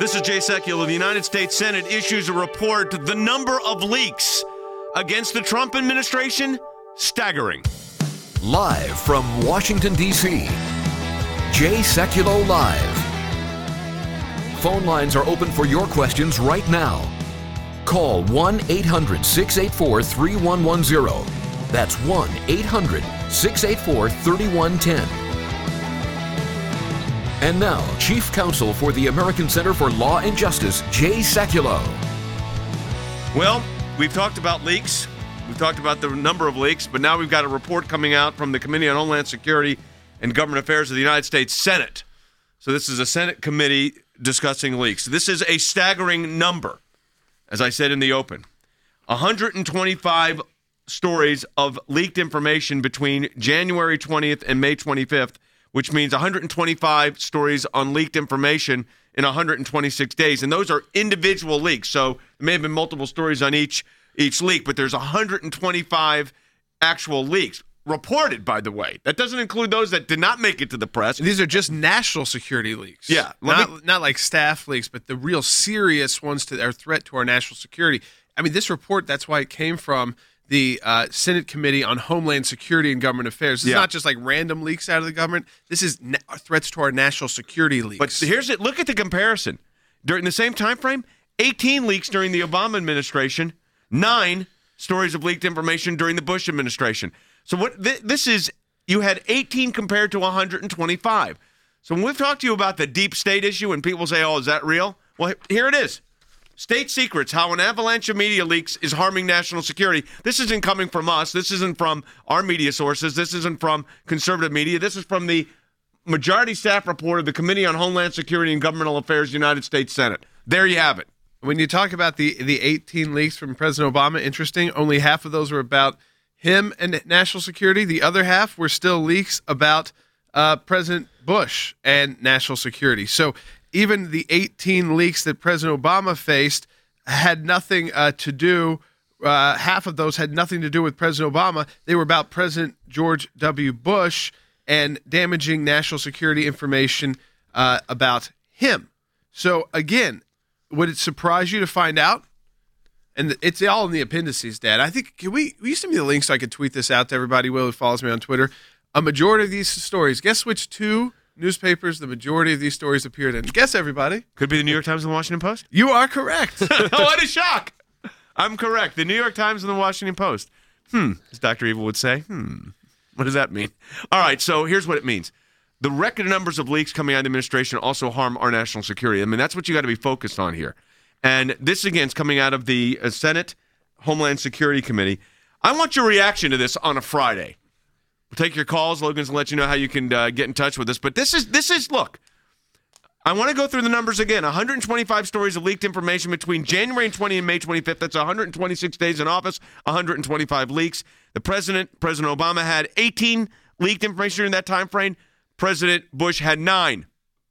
This is Jay Sekulow. The United States Senate issues a report. The number of leaks against the Trump administration, staggering. Live from Washington, D.C., Jay Sekulow Live. Phone lines are open for your questions right now. Call 1-800-684-3110. That's 1-800-684-3110. And now, Chief Counsel for the American Center for Law and Justice, Jay Sekulow. Well, we've talked about leaks. We've talked about the number of leaks, but now we've got a report coming out from the Committee on Homeland Security and Government Affairs of the United States Senate. So this is a Senate committee discussing leaks. This is a staggering number, as I said in the open. 125 stories of leaked information between January 20th and May 25th, which means 125 stories on leaked information in 126 days. And those are individual leaks. So there may have been multiple stories on each leak, but there's 125 actual leaks. Reported, by the way. That doesn't include those that did not make it to the press. These are just national security leaks. Yeah. Not like staff leaks, but the real serious ones to our threat to our national security. I mean, this report, that's why it came from the Senate Committee on Homeland Security and Government Affairs. It's not just like random leaks out of the government. This is threats to our national security leaks. But here's it. Look at the comparison. During the same time frame, 18 leaks during the Obama administration, 9 stories of leaked information during the Bush administration. So what this is, you had 18 compared to 125. So when we've talked to you about the deep state issue and people say, oh, is that real? Well, here it is. State secrets, how an avalanche of media leaks is harming national security. This isn't coming from us. This isn't from our media sources. This isn't from conservative media. This is from the majority staff report of the Committee on Homeland Security and Governmental Affairs, United States Senate. There you have it. When you talk about the 18 leaks from President Obama, interesting, only half of those were about him and national security. The other half were still leaks about President Bush and national security. So even the 18 leaks that President Obama faced had nothing to do, half of those had nothing to do with President Obama. They were about President George W. Bush and damaging national security information about him. So again, would it surprise you to find out? And it's all in the appendices, Dad. I think, will you send me the link so I can tweet this out to everybody who follows me on Twitter? A majority of these stories, guess which two newspapers the majority of these stories appeared in? Guess, everybody. Could be the New York Times and the Washington Post? You are correct. What a shock. I'm correct. The New York Times and the Washington Post. As Dr. Evil would say. What does that mean? All right, so here's what it means. The record numbers of leaks coming out of the administration also harm our national security. I mean, that's what you got to be focused on here. And this, again, is coming out of the Senate Homeland Security Committee. I want your reaction to this on a Friday. We'll take your calls. Logan's going to let you know how you can get in touch with us. But this is look, I want to go through the numbers again. 125 stories of leaked information between January 20 and May 25th. That's 126 days in office, 125 leaks. President Obama, had 18 leaked information during that time frame. President Bush had 9.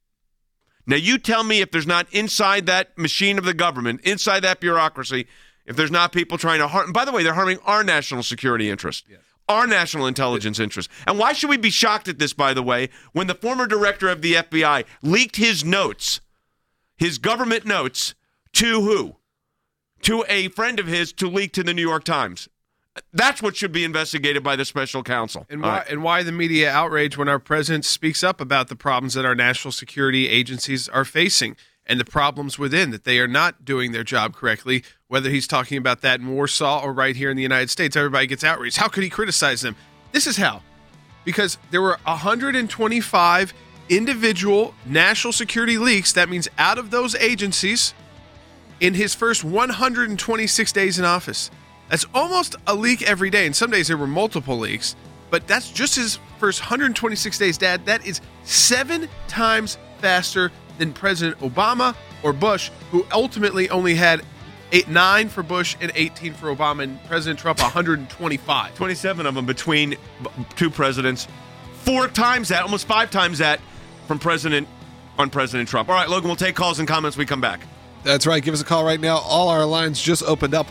Now, you tell me if there's not inside that machine of the government, inside that bureaucracy, if there's not people trying to harm. And by the way, they're harming our national security interest, our national intelligence interest. And why should we be shocked at this, by the way, when the former director of the FBI leaked his notes, his government notes, to who? To a friend of his to leak to the New York Times. That's what should be investigated by the special counsel. And why the media outrage when our president speaks up about the problems that our national security agencies are facing and the problems within, that they are not doing their job correctly, whether he's talking about that in Warsaw or right here in the United States. Everybody gets outraged. How could he criticize them? This is how. Because there were 125 individual national security leaks. That means out of those agencies in his first 126 days in office. That's almost a leak every day. And some days there were multiple leaks. But that's just his first 126 days, Dad. That is 7 times faster than President Obama or Bush, who ultimately only had 9 for Bush and 18 for Obama, and President Trump 125. 27 of them between two presidents. 4 times that, almost 5 times that from President Trump. All right, Logan, we'll take calls and comments when we come back. That's right. Give us a call right now. All our lines just opened up.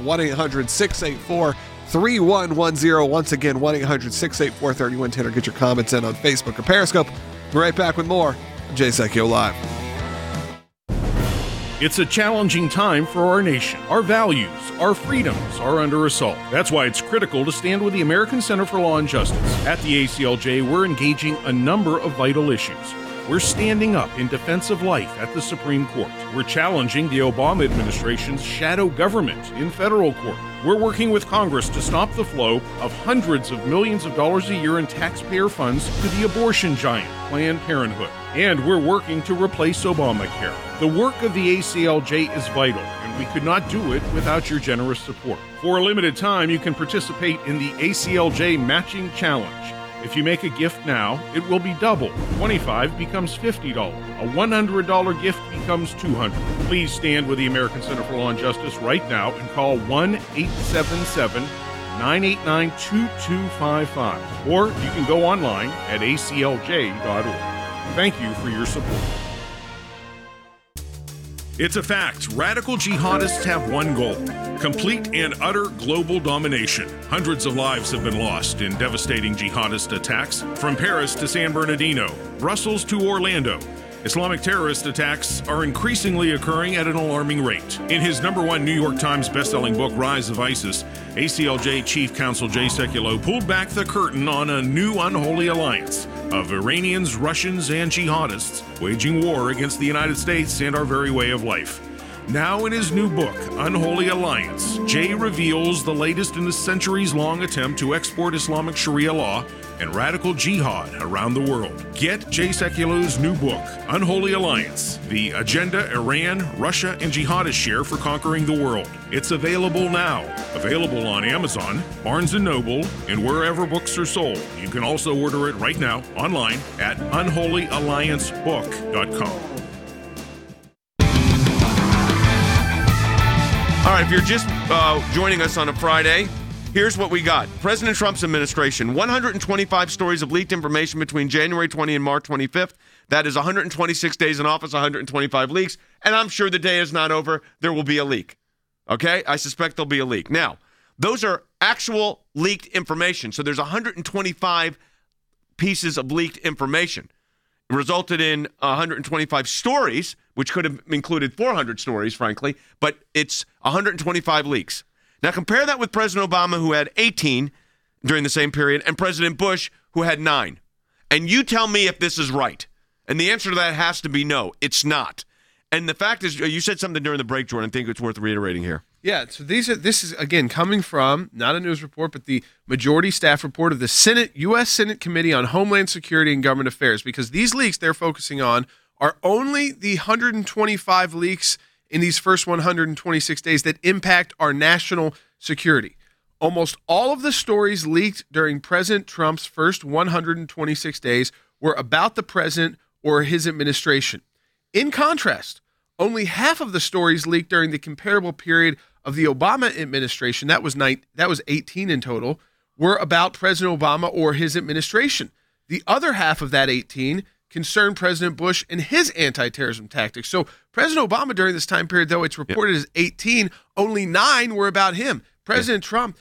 1-800-684-3110. Once again, 1-800-684-3110. Or get your comments in on Facebook or Periscope. We're right back with more Jay Sekulow Live. It's a challenging time for our nation. Our values, our freedoms are under assault. That's why it's critical to stand with the American Center for Law and Justice. At the ACLJ, we're engaging a number of vital issues. We're standing up in defense of life at the Supreme Court. We're challenging the Obama administration's shadow government in federal court. We're working with Congress to stop the flow of hundreds of millions of dollars a year in taxpayer funds to the abortion giant, Planned Parenthood. And we're working to replace Obamacare. The work of the ACLJ is vital, and we could not do it without your generous support. For a limited time, you can participate in the ACLJ Matching Challenge. If you make a gift now, it will be double. $25 becomes $50. A $100 gift becomes $200. Please stand with the American Center for Law and Justice right now and call 1-877-989-2255. Or you can go online at aclj.org. Thank you for your support. It's a fact. Radical jihadists have one goal: complete and utter global domination. Hundreds of lives have been lost in devastating jihadist attacks, from Paris to San Bernardino, Brussels to Orlando. Islamic terrorist attacks are increasingly occurring at an alarming rate. In his #1 New York Times bestselling book, Rise of ISIS, ACLJ Chief Counsel Jay Sekulow pulled back the curtain on a new unholy alliance of Iranians, Russians, and jihadists waging war against the United States and our very way of life. Now in his new book, Unholy Alliance, Jay reveals the latest in a centuries-long attempt to export Islamic Sharia law and radical jihad around the world. Get Jay Sekulow's new book, Unholy Alliance, The Agenda Iran, Russia, and Jihadists Share for Conquering the World. It's available now. Available on Amazon, Barnes & Noble, and wherever books are sold. You can also order it right now online at unholyalliancebook.com. All right, if you're just joining us on a Friday, here's what we got. President Trump's administration, 125 stories of leaked information between January 20 and March 25th. That is 126 days in office, 125 leaks. And I'm sure the day is not over. There will be a leak. Okay? I suspect there'll be a leak. Now, those are actual leaked information. So there's 125 pieces of leaked information. It resulted in 125 stories, which could have included 400 stories, frankly, but it's 125 leaks. Now compare that with President Obama, who had 18 during the same period, and President Bush, who had 9. And you tell me if this is right. And the answer to that has to be no, it's not. And the fact is, you said something during the break, Jordan, I think it's worth reiterating here. Yeah, so this is, again, coming from, not a news report, but the majority staff report of the U.S. Senate Committee on Homeland Security and Government Affairs, because these leaks they're focusing on are only the 125 leaks in these first 126 days that impact our national security. Almost all of the stories leaked during President Trump's first 126 days were about the president or his administration. In contrast, only half of the stories leaked during the comparable period of the Obama administration, that was 18 in total, were about President Obama or his administration. The other half of that 18 concerned President Bush and his anti-terrorism tactics. So President Obama during this time period, though it's reported as 18, only 9 were about him. President Trump,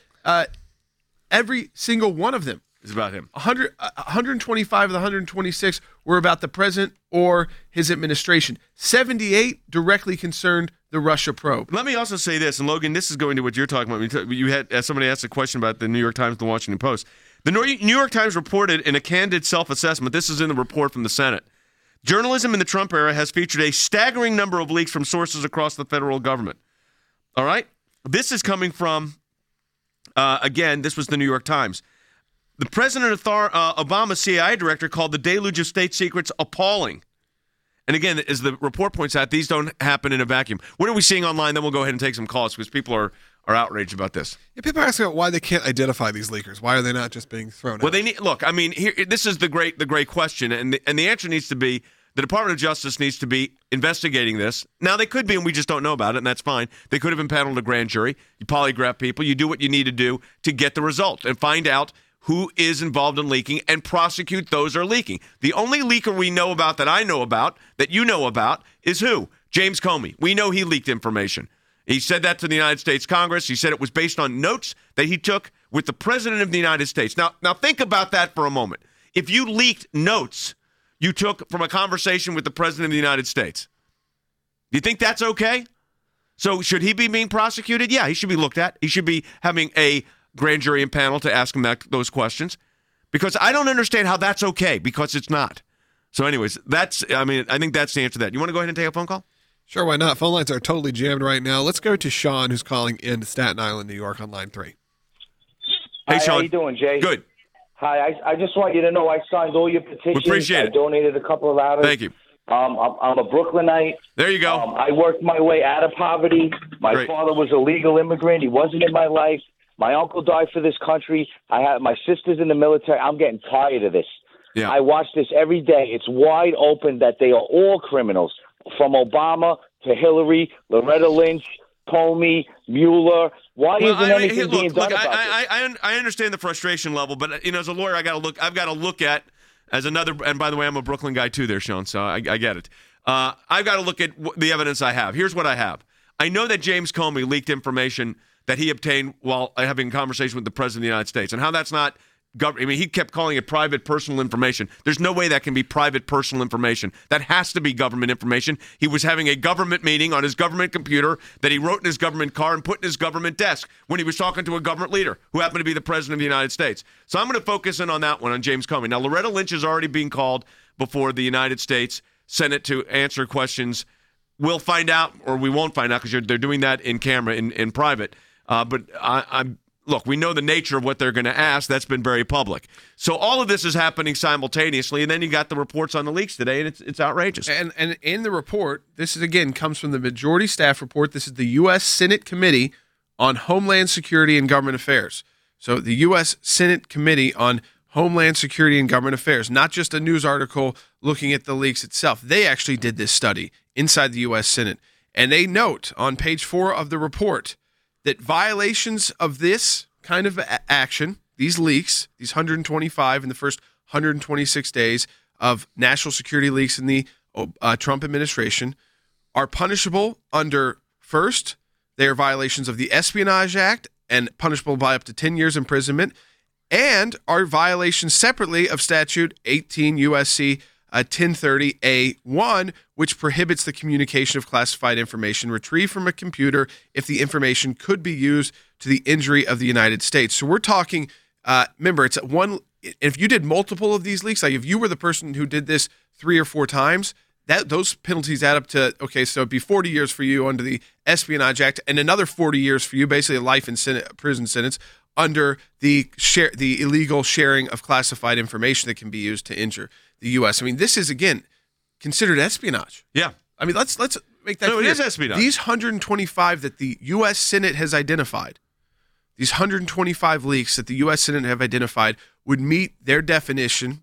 every single one of them is about him. 125 of the 126 were about the president or his administration. 78 directly concerned the Russia probe. Let me also say this, and Logan, this is going to what you're talking about. You had somebody asked a question about the New York Times and the Washington Post. The New York Times reported in a candid self-assessment, this is in the report from the Senate, journalism in the Trump era has featured a staggering number of leaks from sources across the federal government. All right? This is coming from, again, this was the New York Times. The President Obama CIA director called the deluge of state secrets appalling. And again, as the report points out, these don't happen in a vacuum. What are we seeing online? Then we'll go ahead and take some calls because people are outraged about this. Yeah, people are asking why they can't identify these leakers. Why are they not just being thrown out? Well, they need, look, I mean, here, this is the great question, and the answer needs to be the Department of Justice needs to be investigating this. Now, they could be, and we just don't know about it, and that's fine. They could have impaneled a grand jury. You polygraph people. You do what you need to do to get the result and find out who is involved in leaking and prosecute those who are leaking. The only leaker we know about, that I know about, that you know about, is who? James Comey. We know he leaked information. He said that to the United States Congress. He said it was based on notes that he took with the President of the United States. Now think about that for a moment. If you leaked notes you took from a conversation with the President of the United States, Do you think that's okay? So should he be being prosecuted? Yeah, he should be looked at. He should be having a grand jury and panel to ask him those questions. Because I don't understand how that's okay, because it's not. So anyways, I think that's the answer to that. You want to go ahead and take a phone call? Sure, why not? Phone lines are totally jammed right now. Let's go to Sean, who's calling in Staten Island, New York, on line 3. Hey, Sean. How you doing, Jay? Good. Hi, I just want you to know I signed all your petitions. We appreciate it. I donated a couple of hours. Thank you. I'm a Brooklynite. There you go. I worked my way out of poverty. My Great. father was a legal immigrant. He wasn't in my life. My uncle died for this country. I have my sister's in the military. I'm getting tired of this. Yeah. I watch this every day. It's wide open that they are all criminals, from Obama to Hillary, Loretta Lynch, Comey, Mueller. Why isn't anything being done about this? I understand the frustration level, but as a lawyer, I've got to look at as another. And by the way, I'm a Brooklyn guy too, there, Sean. So I get it. I've got to look at the evidence I have. Here's what I have. I know that James Comey leaked information that he obtained while having a conversation with the President of the United States, and how that's not government. I mean, he kept calling it private personal information. There's no way that can be private personal information. That has to be government information. He was having a government meeting on his government computer that he wrote in his government car and put in his government desk when he was talking to a government leader who happened to be the President of the United States. So I'm going to focus in on that one, on James Comey. Now, Loretta Lynch is already being called before the United States Senate to answer questions. We'll find out, or we won't find out, because they're doing that in camera, in private. But look, we know the nature of what they're going to ask. That's been very public. So all of this is happening simultaneously, and then you got the reports on the leaks today, and it's outrageous. And in the report, this is again comes from the majority staff report. This is the U.S. Senate Committee on Homeland Security and Government Affairs. So the U.S. Senate Committee on Homeland Security and Government Affairs, not just a news article looking at the leaks itself. They actually did this study inside the U.S. Senate, and they note on page 4 of the report that violations of this kind of action, these leaks, these 125 in the first 126 days of national security leaks in the Trump administration, are punishable under, first, they are violations of the Espionage Act and punishable by up to 10 years imprisonment, and are violations separately of Statute 18 U.S.C. 1030A1, which prohibits the communication of classified information retrieved from a computer if the information could be used to the injury of the United States. So we're talking, remember, it's one. If you did multiple of these leaks, like if you were the person who did this 3 or 4 times, those penalties add up to, okay, so it'd be 40 years for you under the Espionage Act, and another 40 years for you, basically a life in prison sentence under the illegal sharing of classified information that can be used to injure the U.S. I mean, this is, again, considered espionage. Yeah. I mean, let's make that clear. It is espionage. These 125 that the U.S. Senate has identified, these 125 leaks that the U.S. Senate have identified would meet their definition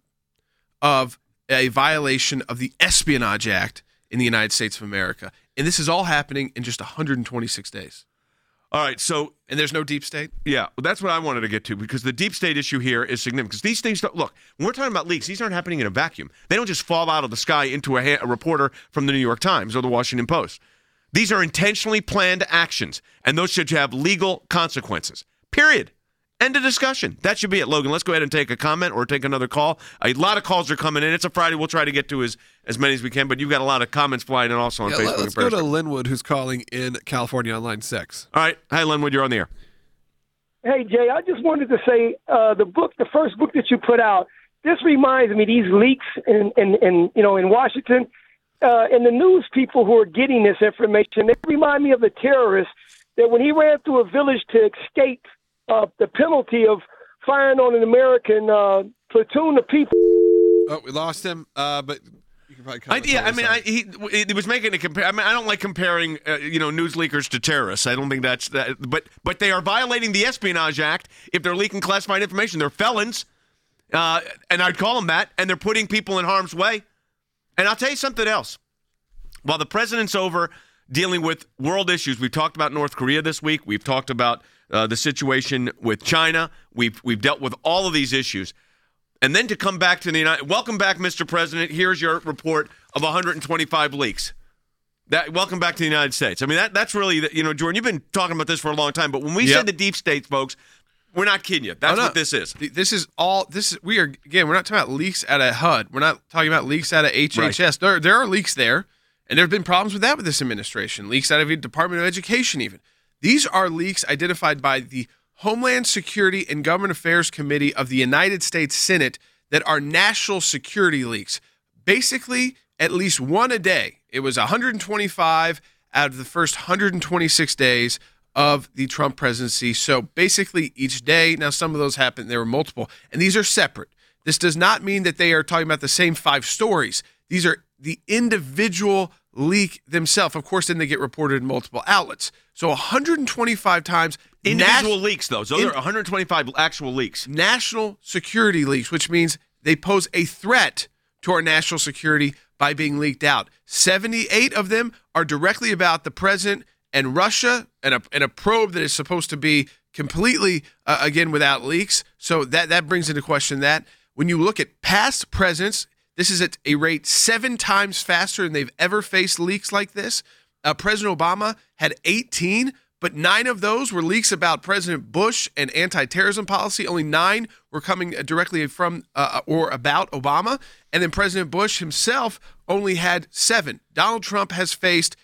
of a violation of the Espionage Act in the United States of America. And this is all happening in just 126 days. All right, so... And there's no deep state? Yeah, well, that's what I wanted to get to, because the deep state issue here is significant. Because these things don't... Look, when we're talking about leaks, these aren't happening in a vacuum. They don't just fall out of the sky into a reporter from the New York Times or the Washington Post. These are intentionally planned actions, and those should have legal consequences. Period. End of discussion. That should be it. Logan, let's go ahead and take a comment or take another call. A lot of calls are coming in. It's a Friday. We'll try to get to as many as we can, but you've got a lot of comments flying in also on Facebook. Let's go to Linwood, who's calling in California on line 6. All right. Hi, Linwood. You're on the air. Hey, Jay, I just wanted to say the first book that you put out, this reminds me, these leaks in Washington, and the news people who are getting this information, they remind me of the terrorist that when he ran through a village to escape the penalty of firing on an American platoon of people. Oh, we lost him, but you can probably comment. He was making a compare. I mean, I don't like comparing, news leakers to terrorists. I don't think that's that. But they are violating the Espionage Act if they're leaking classified information. They're felons, and I'd call them that, and they're putting people in harm's way. And I'll tell you something else. While the president's over dealing with world issues, we've talked about North Korea this week. We've talked about the situation with China. We've dealt with all of these issues. And then to come back to the United... Welcome back, Mr. President. Here's your report of 125 leaks. Welcome back to the United States. I mean, that's really... Jordan, you've been talking about this for a long time, but when we say the deep state, folks, we're not kidding you. That's what this is. We're not talking about leaks out of HUD. We're not talking about leaks out of HHS. Right. There are leaks there. And there have been problems with that with this administration. Leaks out of the Department of Education even. These are leaks identified by the Homeland Security and Government Affairs Committee of the United States Senate that are national security leaks. Basically, at least one a day. It was 125 out of the first 126 days of the Trump presidency. So basically each day, now some of those happened, there were multiple, and these are separate. This does not mean that they are talking about the same 5 stories. These are the individual leak themselves. Of course, then they get reported in multiple outlets. So 125 times. Individual leaks, though. So there are 125 actual leaks. National security leaks, which means they pose a threat to our national security by being leaked out. 78 of them are directly about the president and Russia and a probe that is supposed to be completely, again, without leaks. So that brings into question that. When you look at past presidents, this is at a rate 7 times faster than they've ever faced leaks like this. President Obama had 18, but 9 of those were leaks about President Bush and anti-terrorism policy. Only 9 were coming directly from or about Obama. And then President Bush himself only had 7. Donald Trump has faced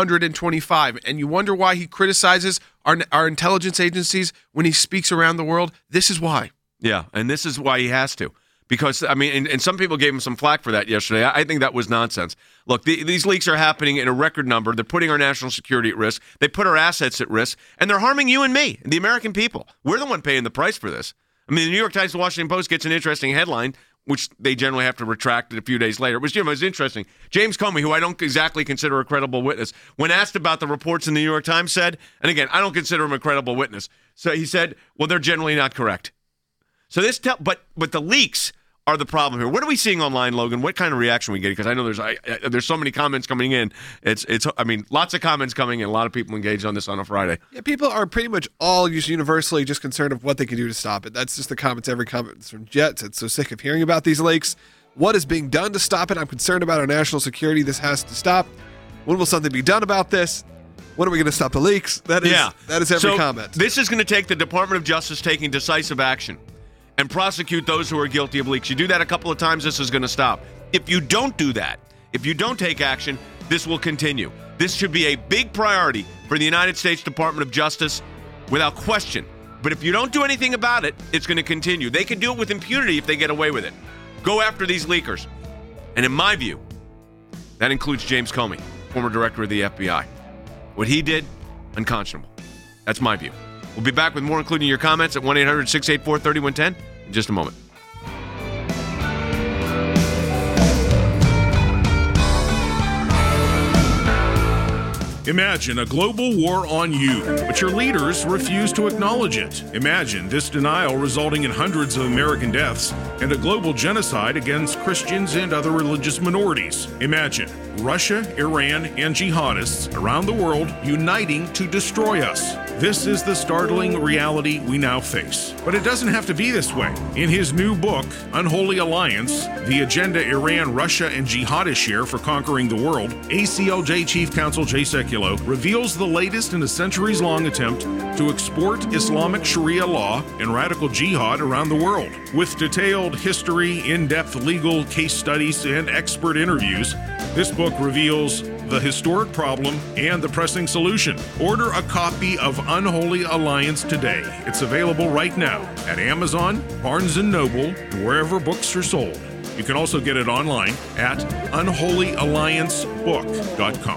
125. And you wonder why he criticizes our intelligence agencies when he speaks around the world? This is why. Yeah, and this is why he has to. Because, I mean, and some people gave him some flack for that yesterday. I think that was nonsense. Look, these leaks are happening in a record number. They're putting our national security at risk. They put our assets at risk. And they're harming you and me, the American people. We're the one paying the price for this. I mean, the New York Times and Washington Post gets an interesting headline, which they generally have to retract a few days later. It was interesting. James Comey, who I don't exactly consider a credible witness, when asked about the reports in the New York Times, said, and again, I don't consider him a credible witness. So he said, well, they're generally not correct. So but the leaks are the problem here. What are we seeing online, Logan? What kind of reaction are we getting? Because I know there's so many comments coming in. Lots of comments coming in. A lot of people engaged on this on a Friday. Yeah, people are pretty much all universally just concerned of what they can do to stop it. That's just the comments. Every comment from Jets. It's so sick of hearing about these leaks. What is being done to stop it? I'm concerned about our national security. This has to stop. When will something be done about this? When are we going to stop the leaks? That is every comment. This is going to take the Department of Justice taking decisive action and prosecute those who are guilty of leaks. You do that a couple of times, this is going to stop. If you don't do that, if you don't take action, this will continue. This should be a big priority for the United States Department of Justice without question. But if you don't do anything about it, it's going to continue. They can do it with impunity if they get away with it. Go after these leakers. And in my view, that includes James Comey, former director of the FBI. What he did, unconscionable. That's my view. We'll be back with more, including your comments at 1-800-684-3110 in just a moment. Imagine a global war on you, but your leaders refuse to acknowledge it. Imagine this denial resulting in hundreds of American deaths and a global genocide against Christians and other religious minorities. Imagine Russia, Iran, and jihadists around the world uniting to destroy us. This is the startling reality we now face. But it doesn't have to be this way. In his new book, Unholy Alliance, The Agenda Iran, Russia, and Jihadists Share for Conquering the World, ACLJ Chief Counsel Jay Sekulow reveals the latest in a centuries-long attempt to export Islamic Sharia law and radical jihad around the world. With detailed history, in-depth legal case studies, and expert interviews, this book reveals the historic problem and the pressing solution. Order a copy of Unholy Alliance today. It's available right now at Amazon, Barnes & Noble, and wherever books are sold. You can also get it online at unholyalliancebook.com.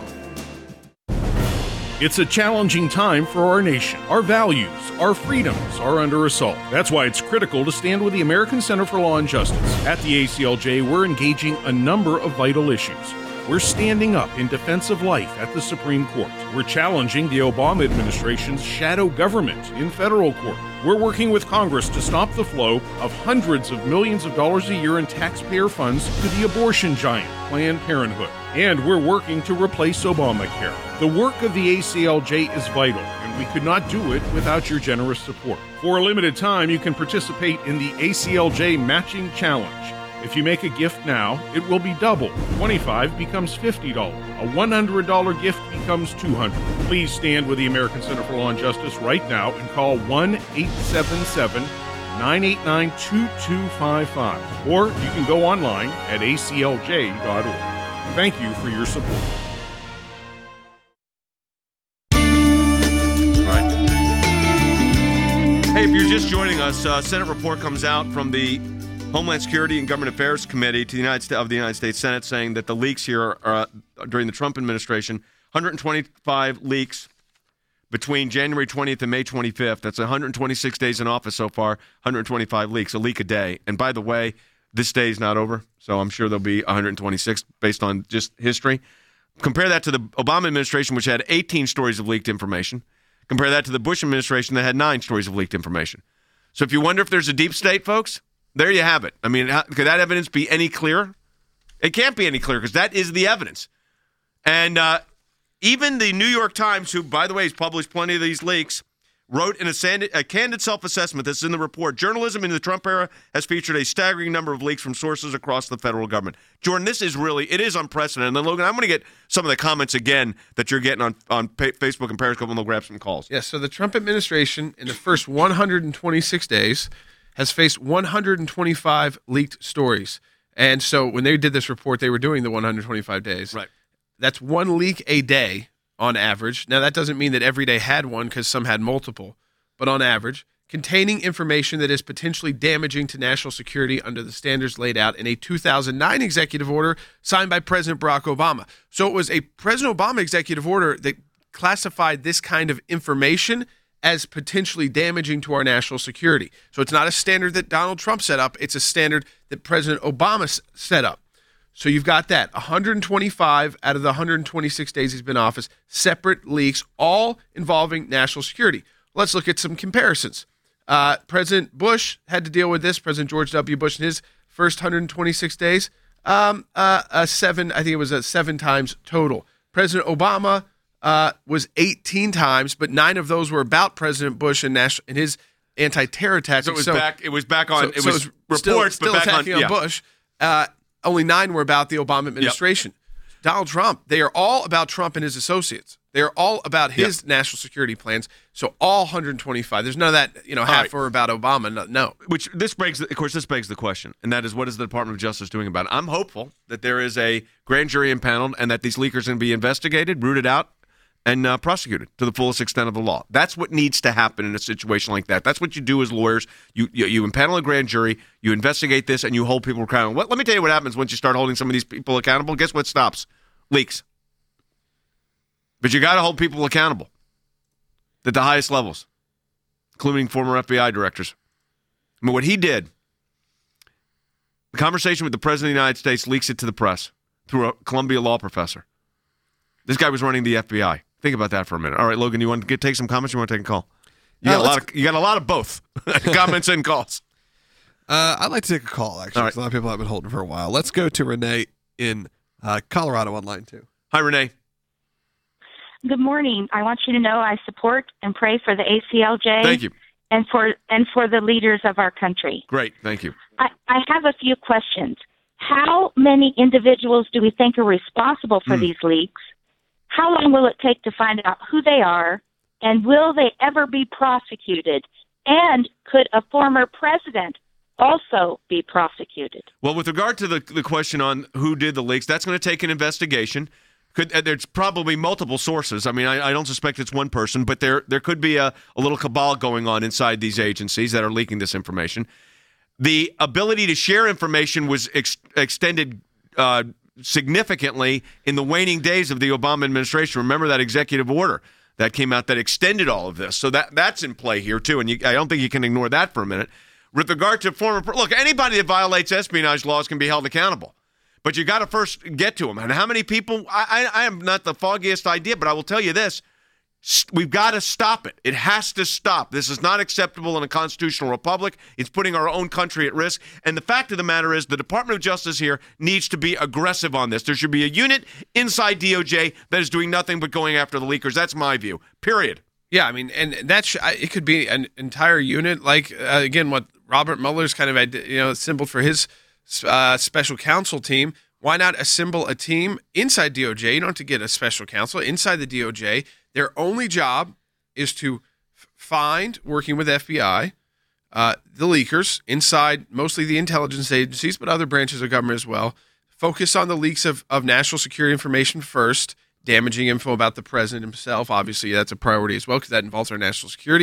It's a challenging time for our nation. Our values, our freedoms are under assault. That's why it's critical to stand with the American Center for Law and Justice. At the ACLJ, we're engaging a number of vital issues. We're standing up in defense of life at the Supreme Court. We're challenging the Obama administration's shadow government in federal court. We're working with Congress to stop the flow of hundreds of millions of dollars a year in taxpayer funds to the abortion giant, Planned Parenthood. And we're working to replace Obamacare. The work of the ACLJ is vital, and we could not do it without your generous support. For a limited time, you can participate in the ACLJ Matching Challenge. If you make a gift now, it will be double. $25 becomes $50. A $100 gift becomes $200. Please stand with the American Center for Law and Justice right now and call 1-877-989-2255. Or you can go online at aclj.org. Thank you for your support. you're just joining us, Senate report comes out from the Homeland Security and Government Affairs Committee to the United States Senate saying that the leaks here are, during the Trump administration, 125 leaks between January 20th and May 25th. That's 126 days in office so far, 125 leaks, a leak a day. And by the way, this day is not over, so I'm sure there'll be 126 based on just history. Compare that to the Obama administration, which had 18 stories of leaked information. Compare that to the Bush administration that had 9 stories of leaked information. So if you wonder if there's a deep state, folks, there you have it. I mean, could that evidence be any clearer? It can't be any clearer because that is the evidence. And even the New York Times, who, by the way, has published plenty of these leaks, wrote in a candid self-assessment that's in the report, journalism in the Trump era has featured a staggering number of leaks from sources across the federal government. Jordan, this is it is unprecedented. And then, Logan, I'm going to get some of the comments again that you're getting on Facebook and Periscope, and we'll grab some calls. Yes, so the Trump administration in the first 126 days has faced 125 leaked stories. And so when they did this report, they were doing the 125 days. Right. That's one leak a day on average. Now, that doesn't mean that every day had one because some had multiple, but on average, containing information that is potentially damaging to national security under the standards laid out in a 2009 executive order signed by President Barack Obama. So it was a President Obama executive order that classified this kind of information as potentially damaging to our national security. So it's not a standard that Donald Trump set up. It's a standard that President Obama set up. So you've got that. 125 out of the 126 days he's been in office, separate leaks, all involving national security. Let's look at some comparisons. President Bush had to deal with this. President George W. Bush in his first 126 days, I think it was 7 times total. President Obama was 18 times, but 9 of those were about President Bush and his anti-terror tactics. So it was back on reports, still but back attacking on Bush. Only 9 were about the Obama administration. Yep. Donald Trump, they are all about Trump and his associates. They are all about his national security plans. So all 125. There's none of that, half were about Obama. No. Which this begs the question, and that is, what is the Department of Justice doing about it? I'm hopeful that there is a grand jury impaneled and that these leakers are going to be investigated, rooted out, and prosecuted to the fullest extent of the law. That's what needs to happen in a situation like that. That's what you do as lawyers. You impanel a grand jury, you investigate this, and you hold people accountable. Let me tell you what happens once you start holding some of these people accountable. Guess what stops? Leaks. But you got to hold people accountable at the highest levels, including former FBI directors. I mean, what he did, the conversation with the President of the United States leaks it to the press through a Columbia law professor. This guy was running the FBI. Think about that for a minute. All right, Logan, you want to take some comments? Or you want to take a call? You got a lot of both comments and calls. I'd like to take a call, actually. Right. A lot of people have been holding for a while. Let's go to Renee in Colorado on line 2. Hi, Renee. Good morning. I want you to know I support and pray for the ACLJ. Thank you. And for the leaders of our country. Great. Thank you. I have a few questions. How many individuals do we think are responsible for these leaks? How long will it take to find out who they are? And will they ever be prosecuted? And could a former president also be prosecuted? Well, with regard to the question on who did the leaks, that's going to take an investigation. There's probably multiple sources. I mean, I don't suspect it's one person, but there could be a little cabal going on inside these agencies that are leaking this information. The ability to share information was extended significantly in the waning days of the Obama administration. Remember that executive order that came out that extended all of this. So that's in play here, too, and I don't think you can ignore that for a minute. With regard to look, anybody that violates espionage laws can be held accountable. But you got to first get to them. And how many people, I am not the foggiest idea, but I will tell you this. We've got to stop it. It has to stop. This is not acceptable in a constitutional republic. It's putting our own country at risk. And the fact of the matter is the Department of Justice here needs to be aggressive on this. There should be a unit inside DOJ that is doing nothing but going after the leakers. That's my view, period. Yeah, I mean, and it could be an entire unit, like, again, what Robert Mueller's kind of, assembled for his special counsel team. Why not assemble a team inside DOJ? You don't have to get a special counsel inside the DOJ. Their only job is to find, working with FBI, the leakers inside mostly the intelligence agencies, but other branches of government as well. Focus on the leaks of national security information first, damaging info about the president himself. Obviously, that's a priority as well because that involves our national security.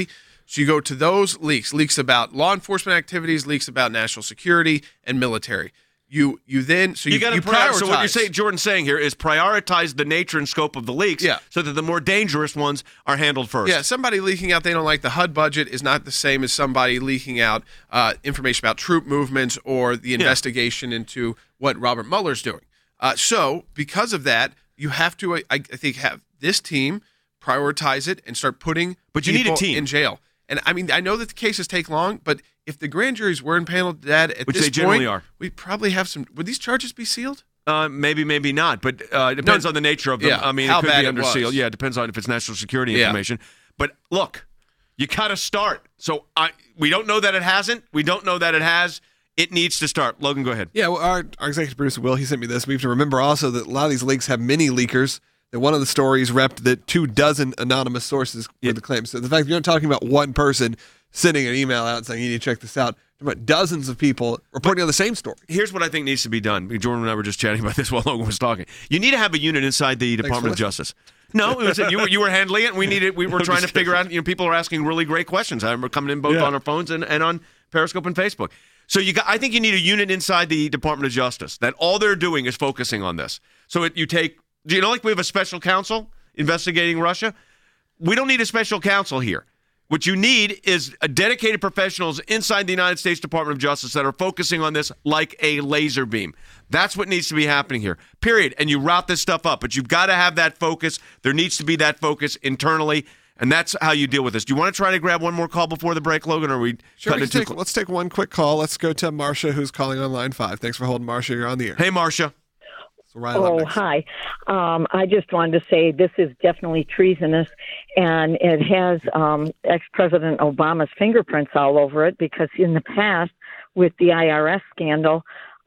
So you go to those leaks about law enforcement activities, leaks about national security and military. You got to prioritize. So what you're saying, Jordan's saying here is prioritize the nature and scope of the leaks so that the more dangerous ones are handled first. Yeah, somebody leaking out they don't like the HUD budget is not the same as somebody leaking out information about troop movements or the investigation into what Robert Mueller's doing. So because of that, you have to, I think, have this team prioritize it and start putting people in jail. And I mean, I know that the cases take long, but if the grand juries were impaneled that at which this they generally are, we'd probably have some. Would these charges be sealed? Maybe not, but it depends on the nature of them. Yeah, I mean, how it could bad be it under was. seal. Yeah, it depends on if it's national security information. But look, you got to start. So we don't know that it hasn't. We don't know that it has. It needs to start. Logan, go ahead. Yeah, well, our executive producer, Will, he sent me this. We have to remember also that a lot of these leaks have mini leakers. That one of the stories repped that 24 anonymous sources were the claims. So the fact that you're not talking about one person sending an email out saying you need to check this out, but dozens of people reporting on the same story. Here's what I think needs to be done. Jordan and I were just chatting about this while Logan was talking. You need to have a unit inside the Department of Justice. No, it was you were handling it. And we were trying to figure out. People are asking really great questions. I remember coming in both on our phones and on Periscope and Facebook. So I think you need a unit inside the Department of Justice that all they're doing is focusing on this. So you take. Do you know, like we have a special counsel investigating Russia? We don't need a special counsel here. What you need is dedicated professionals inside the United States Department of Justice that are focusing on this like a laser beam. That's what needs to be happening here, period. And you route this stuff up, but you've got to have that focus. There needs to be that focus internally, and that's how you deal with this. Do you want to try to grab one more call before the break, Logan, or are we Sure, let's take one quick call. Let's go to Marcia, who's calling on line 5. Thanks for holding, Marcia. You're on the air. Hey, Marcia. Hi. I just wanted to say this is definitely treasonous, and it has ex-President Obama's fingerprints all over it because in the past, with the IRS scandal,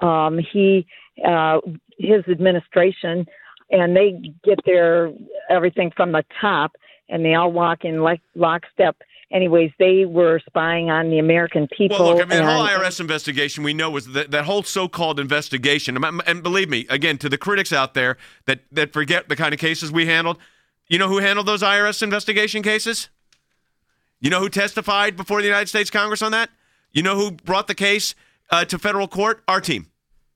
his administration, and they get their everything from the top, and they all walk in lockstep. Anyways, they were spying on the American people. Well, look, I mean, the whole IRS investigation we know was that whole so-called investigation. And believe me, again, to the critics out there that forget the kind of cases we handled, you know who handled those IRS investigation cases? You know who testified before the United States Congress on that? You know who brought the case to federal court? Our team.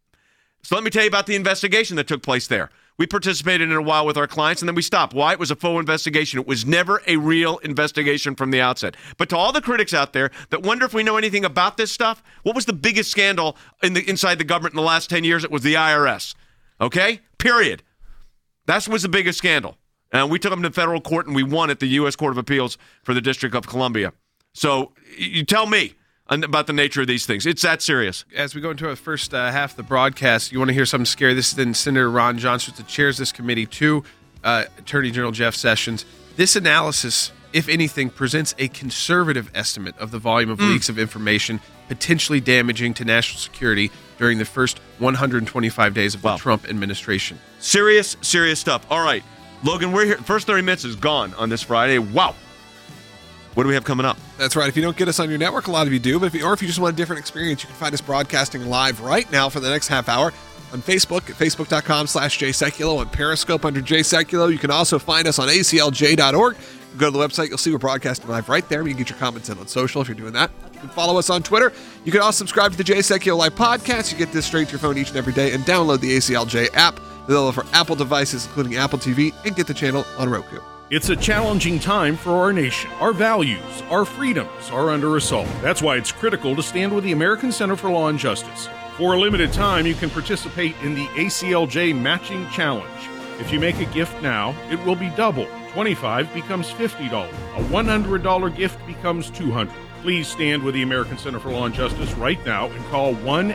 So let me tell you about the investigation that took place there. We participated in it a while with our clients, and then we stopped. Why? It was a faux investigation. It was never a real investigation from the outset. But to all the critics out there that wonder if we know anything about this stuff, what was the biggest scandal inside the government in the last 10 years? It was the IRS. Okay? Period. That was the biggest scandal. And we took them to federal court, and we won at the U.S. Court of Appeals for the District of Columbia. So you tell me about the nature of these things. It's that serious. As we go into our first half of the broadcast, you want to hear something scary. This is then Senator Ron Johnson, who chairs this committee, to Attorney General Jeff Sessions. This analysis, if anything, presents a conservative estimate of the volume of leaks of information potentially damaging to national security during the first 125 days of the Trump administration. Serious stuff. All right, Logan, we're here. First 30 minutes is gone on this Friday. Wow. What do we have coming up? That's right. If you don't get us on your network, a lot of you do. But if you just want a different experience, you can find us broadcasting live right now for the next half hour on Facebook at facebook.com/JSeculo, on Periscope under JSeculo. You can also find us on aclj.org. Go to the website. You'll see we're broadcasting live right there. You can get your comments in on social if you're doing that. You can follow us on Twitter. You can also subscribe to the JSeculo Live podcast. You get this straight to your phone each and every day, and download the ACLJ app available for Apple devices, including Apple TV, and get the channel on Roku. It's a challenging time for our nation. Our values, our freedoms are under assault. That's why it's critical to stand with the American Center for Law and Justice. For a limited time, you can participate in the ACLJ Matching Challenge. If you make a gift now, it will be double. $25 becomes $50. A $100 gift becomes $200. Please stand with the American Center for Law and Justice right now and call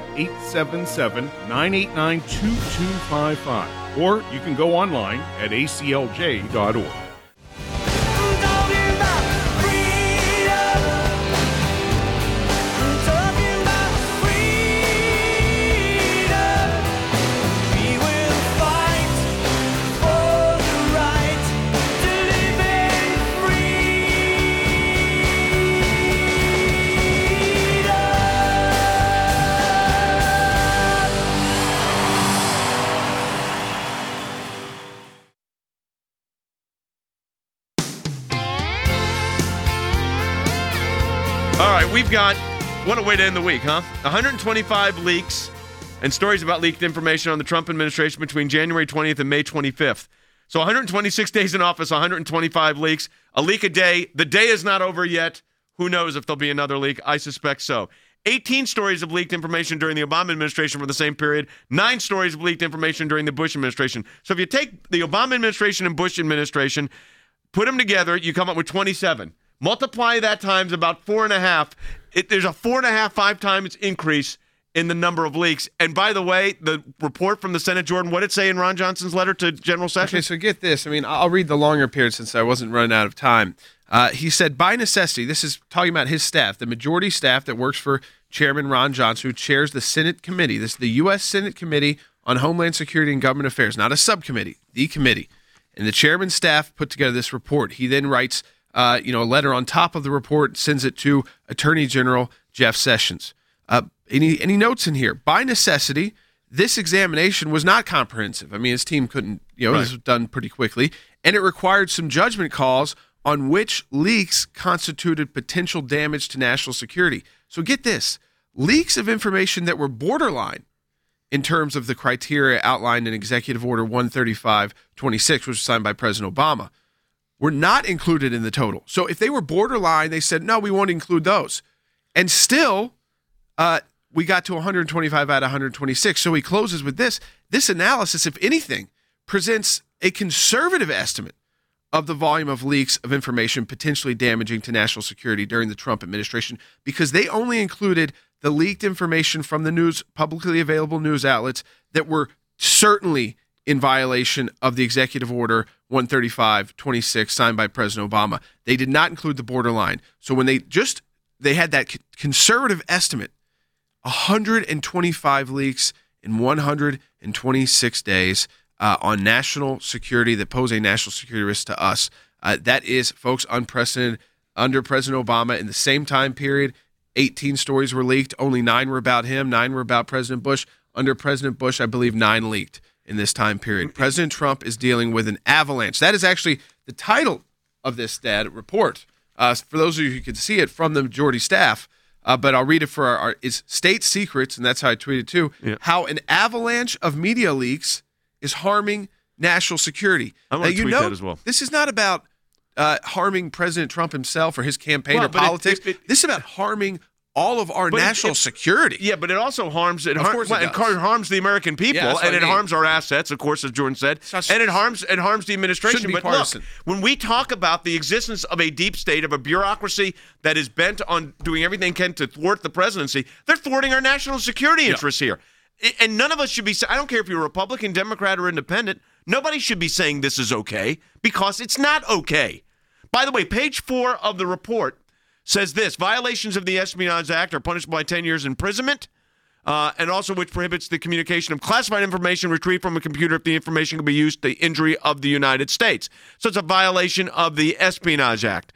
1-877-989-2255. Or you can go online at aclj.org. right, we've got, what a way to end the week, huh? 125 leaks and stories about leaked information on the Trump administration between January 20th and May 25th. So 126 days in office, 125 leaks, a leak a day. The day is not over yet. Who knows if there'll be another leak? I suspect so. 18 stories of leaked information during the Obama administration for the same period. 9 stories of leaked information during the Bush administration. So if you take the Obama administration and Bush administration, put them together, you come up with 27. Multiply that times about 4.5. There's a 4.5, 5 times increase in the number of leaks. And by the way, the report from the Senate, Jordan, what did it say in Ron Johnson's letter to General Sessions? Okay, so get this. I mean, I'll read the longer period since I wasn't running out of time. He said, by necessity, this is talking about his staff, the majority staff that works for Chairman Ron Johnson, who chairs the Senate committee. This is the U.S. Senate Committee on Homeland Security and Government Affairs, not a subcommittee, the committee. And the chairman's staff put together this report. He then writes a letter on top of the report, sends it to Attorney General Jeff Sessions. And he notes in here, by necessity, this examination was not comprehensive. I mean, his team couldn't, This was done pretty quickly. And it required some judgment calls on which leaks constituted potential damage to national security. So get this, leaks of information that were borderline in terms of the criteria outlined in Executive Order 135-26, which was signed by President Obama, were not included in the total. So if they were borderline, they said, no, we won't include those. And still, we got to 125 out of 126. So he closes with this. This analysis, if anything, presents a conservative estimate of the volume of leaks of information potentially damaging to national security during the Trump administration, because they only included the leaked information from the news, publicly available news outlets that were certainly in violation of the Executive Order 135-26 signed by President Obama. They did not include the borderline. So when they had that conservative estimate, 125 leaks in 126 days on national security that pose a national security risk to us. That is, folks, unprecedented. Under President Obama, in the same time period, 18 stories were leaked. Only 9 were about him. 9 were about President Bush. Under President Bush, I believe 9 leaked in this time period. President Trump is dealing with an avalanche. That is actually the title of this report. For those of you who can see it from the majority staff, but I'll read it for it's State Secrets, and that's how I tweeted too, how an avalanche of media leaks is harming national security. I'm going to tweet that as well. This is not about harming President Trump himself or his campaign or politics. This is about harming all of our national security. Yeah, but it also harms the American people, and it harms our assets, of course, as Jordan said, and it harms the administration. But look, when we talk about the existence of a deep state, of a bureaucracy that is bent on doing everything they can to thwart the presidency, they're thwarting our national security interests here. And none of us should be, I don't care if you're Republican, Democrat, or Independent, nobody should be saying this is okay, because it's not okay. By the way, page 4 of the report says this: violations of the Espionage Act are punishable by 10 years imprisonment, and also which prohibits the communication of classified information retrieved from a computer if the information can be used to the injury of the United States. So it's a violation of the Espionage Act.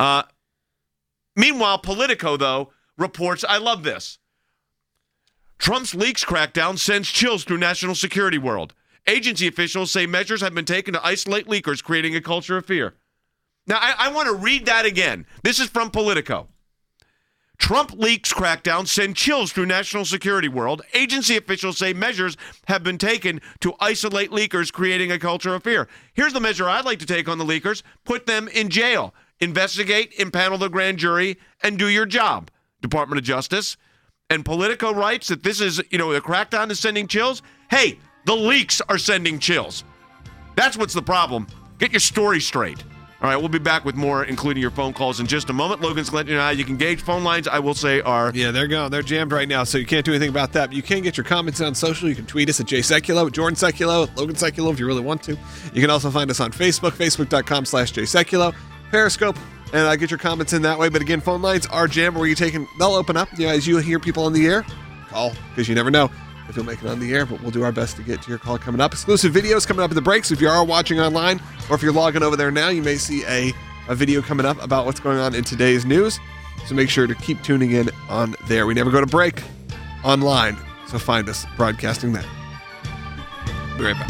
Meanwhile, Politico, though, reports, I love this, Trump's leaks crackdown sends chills through national security world. Agency officials say measures have been taken to isolate leakers, creating a culture of fear. Now, I want to read that again. This is from Politico. Trump leaks crackdown send chills through national security world. Agency officials say measures have been taken to isolate leakers, creating a culture of fear. Here's the measure I'd like to take on the leakers: put them in jail, investigate, impanel the grand jury, and do your job, Department of Justice. And Politico writes that this is, the crackdown is sending chills. Hey, the leaks are sending chills. That's what's the problem. Get your story straight. All right, we'll be back with more, including your phone calls in just a moment. Logan's letting you know how you can gauge phone lines. I will say are... Yeah, they're going. They're jammed right now, so you can't do anything about that. But you can get your comments on social. You can tweet us at Jay Sekulow, at Jordan Sekulow, at Logan Sekulow if you really want to. You can also find us on Facebook, facebook.com/Jay Sekulow, Periscope, and get your comments in that way. But again, phone lines are jammed where they'll open up. As you hear people on the air, call, because you never know if you'll make it on the air, but we'll do our best to get to your call coming up. Exclusive videos coming up in the break, so if you are watching online, or if you're logging over there now, you may see a video coming up about what's going on in today's news. So make sure to keep tuning in on there. We never go to break online, so find us broadcasting there. Be right back.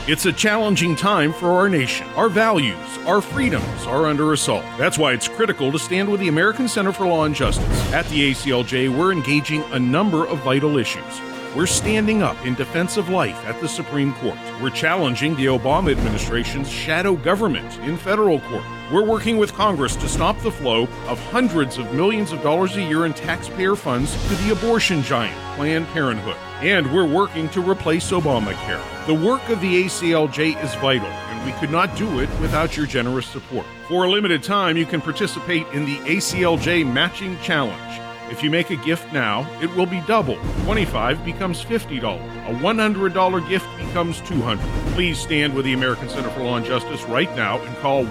It's a challenging time for our nation. Our values, our freedoms are under assault. That's why it's critical to stand with the American Center for Law and Justice. At the ACLJ, we're engaging a number of vital issues. We're standing up in defense of life at the Supreme Court. We're challenging the Obama administration's shadow government in federal court. We're working with Congress to stop the flow of hundreds of millions of dollars a year in taxpayer funds to the abortion giant, Planned Parenthood. And we're working to replace Obamacare. The work of the ACLJ is vital, and we could not do it without your generous support. For a limited time, you can participate in the ACLJ Matching Challenge. If you make a gift now, it will be double. $25 becomes $50. A $100 gift becomes $200. Please stand with the American Center for Law and Justice right now and call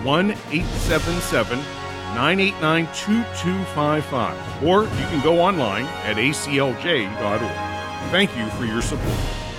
1-877-989-2255. Or you can go online at aclj.org. Thank you for your support.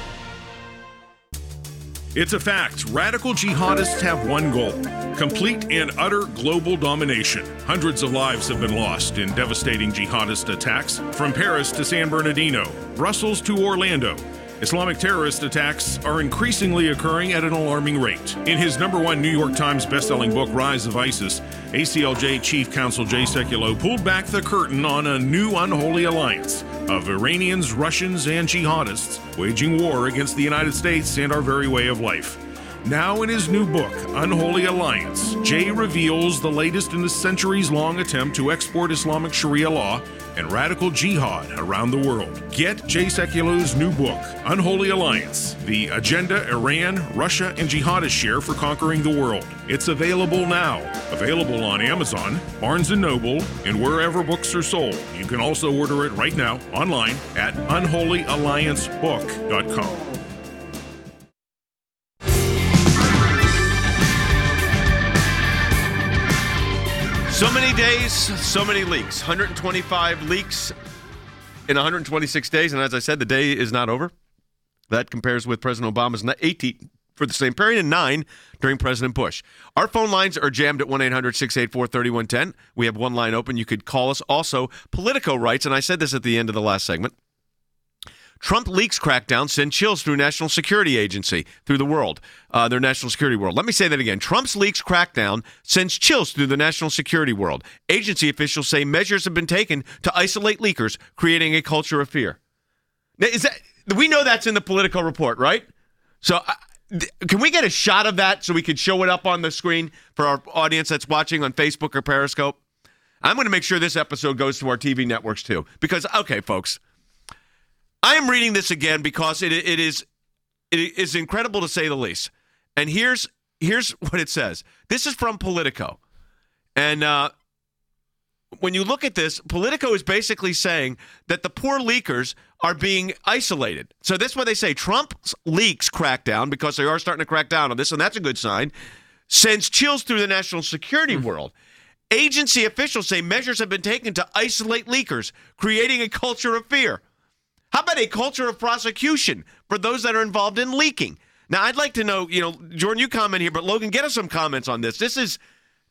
It's a fact. Radical jihadists have one goal: complete and utter global domination. Hundreds of lives have been lost in devastating jihadist attacks, from Paris to San Bernardino, Brussels to Orlando. Islamic terrorist attacks are increasingly occurring at an alarming rate. In his #1 New York Times bestselling book, Rise of ISIS, ACLJ Chief Counsel Jay Sekulow pulled back the curtain on a new unholy alliance of Iranians, Russians, and jihadists waging war against the United States and our very way of life. Now in his new book, Unholy Alliance, Jay reveals the latest in a centuries-long attempt to export Islamic Sharia law and radical jihad around the world. Get Jay Sekulow's new book, Unholy Alliance, The Agenda Iran, Russia, and Jihadists Share for Conquering the World. It's available now. Available on Amazon, Barnes & Noble, and wherever books are sold. You can also order it right now online at unholyalliancebook.com. So many days, so many leaks. 125 leaks in 126 days. And as I said, the day is not over. That compares with President Obama's 18 for the same period and 9 during President Bush. Our phone lines are jammed at 1-800-684-3110. We have one line open. You could call us. Also, Politico writes, and I said this at the end of the last segment, Trump leaks crackdown send chills through National Security Agency, through the world, their national security world. Let me say that again. Trump's leaks crackdown sends chills through the national security world. Agency officials say measures have been taken to isolate leakers, creating a culture of fear. Now, we know that's in the Politico report, right? So can we get a shot of that so we can show it up on the screen for our audience that's watching on Facebook or Periscope? I'm going to make sure this episode goes to our TV networks too. Because, okay, folks, I am reading this again because it is incredible to say the least. And here's what it says. This is from Politico. And when you look at this, Politico is basically saying that the poor leakers are being isolated. So that's what they say. Trump's leaks crackdown, because they are starting to crack down on this, and that's a good sign, sends chills through the national security world. Agency officials say measures have been taken to isolate leakers, creating a culture of fear. How about a culture of prosecution for those that are involved in leaking? Now, I'd like to know, Jordan, you comment here, but Logan, get us some comments on this. This is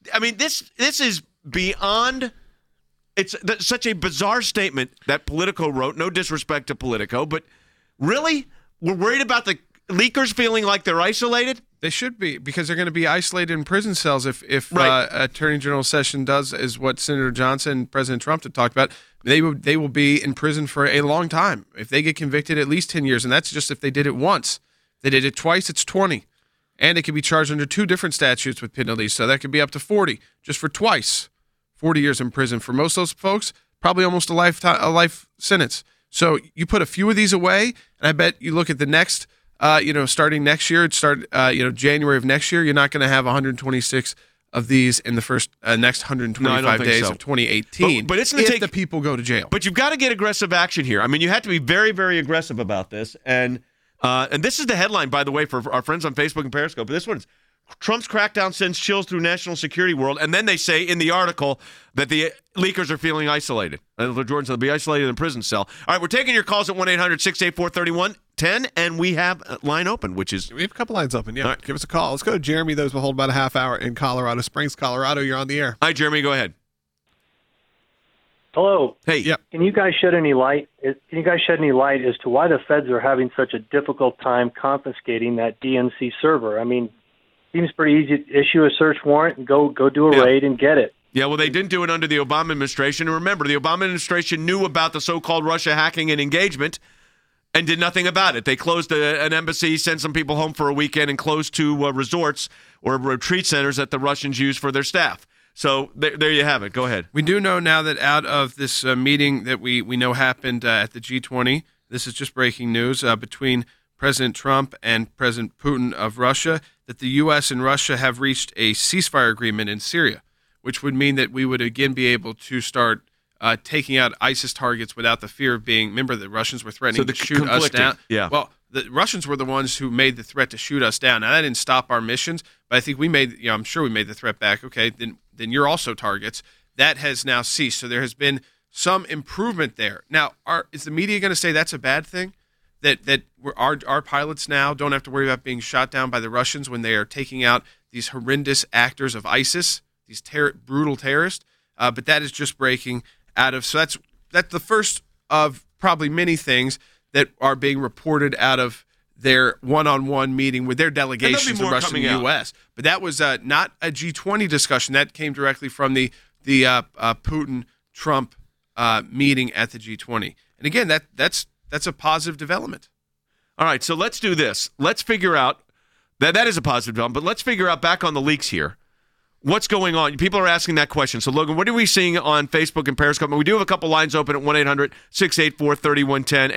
beyond, it's such a bizarre statement that Politico wrote. No disrespect to Politico, but really? We're worried about the leakers feeling like they're isolated? They should be, because they're going to be isolated in prison cells if right. Attorney General Sessions does is what Senator Johnson and President Trump have talked about. They will be in prison for a long time. If they get convicted, at least 10 years, and that's just if they did it once. If they did it twice, it's 20. And it could be charged under 2 different statutes with penalties, so that could be up to 40 just for twice. 40 years in prison. For most of those folks, probably almost a life sentence. So you put a few of these away, and I bet you look at the next starting next year, January of next year, you're not going to have 126 of these in the first next 125 days of 2018. But it's going to take the people go to jail. But you've got to get aggressive action here. I mean, you have to be very, very aggressive about this. And this is the headline, by the way, for our friends on Facebook and Periscope. This one's Trump's crackdown sends chills through national security world. And then they say in the article that the leakers are feeling isolated. Jordan said they'll be isolated in a prison cell. All right, we're taking your calls at 1-800-684-3110, and we have a line open, which is... We have a couple lines open, yeah. All right. Give us a call. Let's go to Jeremy. Those will hold about a half hour in Colorado Springs, Colorado. You're on the air. Hi, Jeremy. Go ahead. Hello. Hey. Yep. Can you guys shed any light? As to why the feds are having such a difficult time confiscating that DNC server? I mean, seems pretty easy to issue a search warrant and go do a raid and get it. Yeah, well, they didn't do it under the Obama administration. And remember, the Obama administration knew about the so-called Russia hacking and engagement and did nothing about it. They closed an embassy, sent some people home for a weekend, and closed 2 resorts or retreat centers that the Russians use for their staff. So there you have it. Go ahead. We do know now that out of this meeting that we know happened at the G20, this is just breaking news, between President Trump and President Putin of Russia, that the U.S. and Russia have reached a ceasefire agreement in Syria, which would mean that we would again be able to start taking out ISIS targets without the fear of being. Remember, the Russians were threatening to shoot us down. Yeah. Well, the Russians were the ones who made the threat to shoot us down. Now, that didn't stop our missions, but I think we made. I'm sure we made the threat back. Okay, then you're also targets. That has now ceased. So there has been some improvement there. Now, is the media going to say that's a bad thing? That our pilots now don't have to worry about being shot down by the Russians when they are taking out these horrendous actors of ISIS, these brutal terrorists? But that is just breaking out of. So that's the first of probably many things that are being reported out of their one-on-one meeting with their delegations of Russia and the U.S. But that was not a G20 discussion. That came directly from the Putin-Trump meeting at the G20. And again, that's a positive development. All right, so let's do this. Let's figure out that is a positive development, but let's figure out back on the leaks here. What's going on? People are asking that question. So, Logan, what are we seeing on Facebook and Periscope? And we do have a couple lines open at 1-800-684-3110,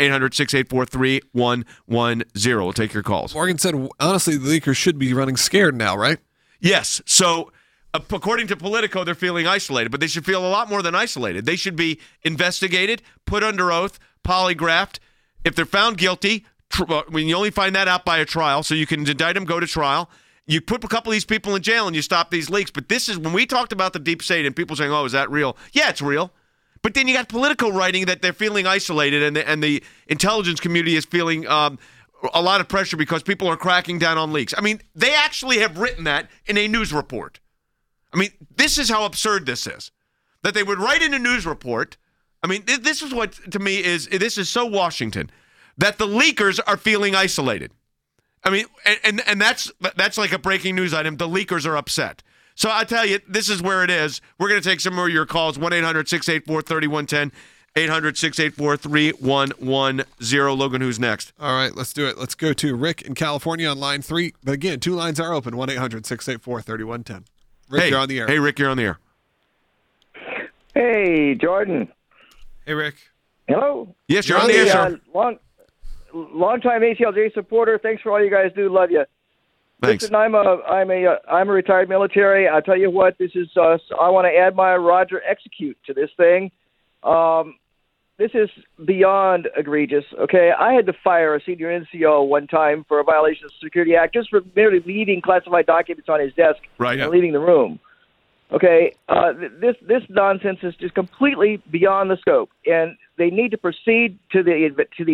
800-684-3110. We'll take your calls. Morgan said, honestly, the leakers should be running scared now, right? Yes. So, according to Politico, they're feeling isolated, but they should feel a lot more than isolated. They should be investigated, put under oath, polygraphed. If they're found guilty, when you only find that out by a trial, so you can indict them, go to trial. You put a couple of these people in jail and you stop these leaks. But this is when we talked about the deep state and people saying, oh, is that real? Yeah, it's real. But then you got Politico writing that they're feeling isolated and the intelligence community is feeling a lot of pressure because people are cracking down on leaks. I mean, they actually have written that in a news report. I mean, this is how absurd this is. That they would write in a news report. I mean, this is what, to me, this is so Washington, that the leakers are feeling isolated. I mean, and that's like a breaking news item. The leakers are upset. So I tell you, this is where it is. We're going to take some more of your calls. 1-800-684-3110, 800-684-3110. Logan, who's next? All right, let's do it. Let's go to Rick in California on line 3. But again, 2 lines are open, 1-800-684-3110. Rick, you're on the air. Hey, Rick, you're on the air. Hey, Jordan. Hey, Rick. Hello. Yes, you're on the air, sir. Long-time ACLJ supporter. Thanks for all you guys do. Love you. Thanks. Listen, I'm a retired military. I tell you what, this is. I want to add my Roger execute to this thing. This is beyond egregious. Okay, I had to fire a senior NCO one time for a violation of the Security Act just for merely leaving classified documents on his desk and leaving the room. Okay, this nonsense is just completely beyond the scope, and they need to proceed to the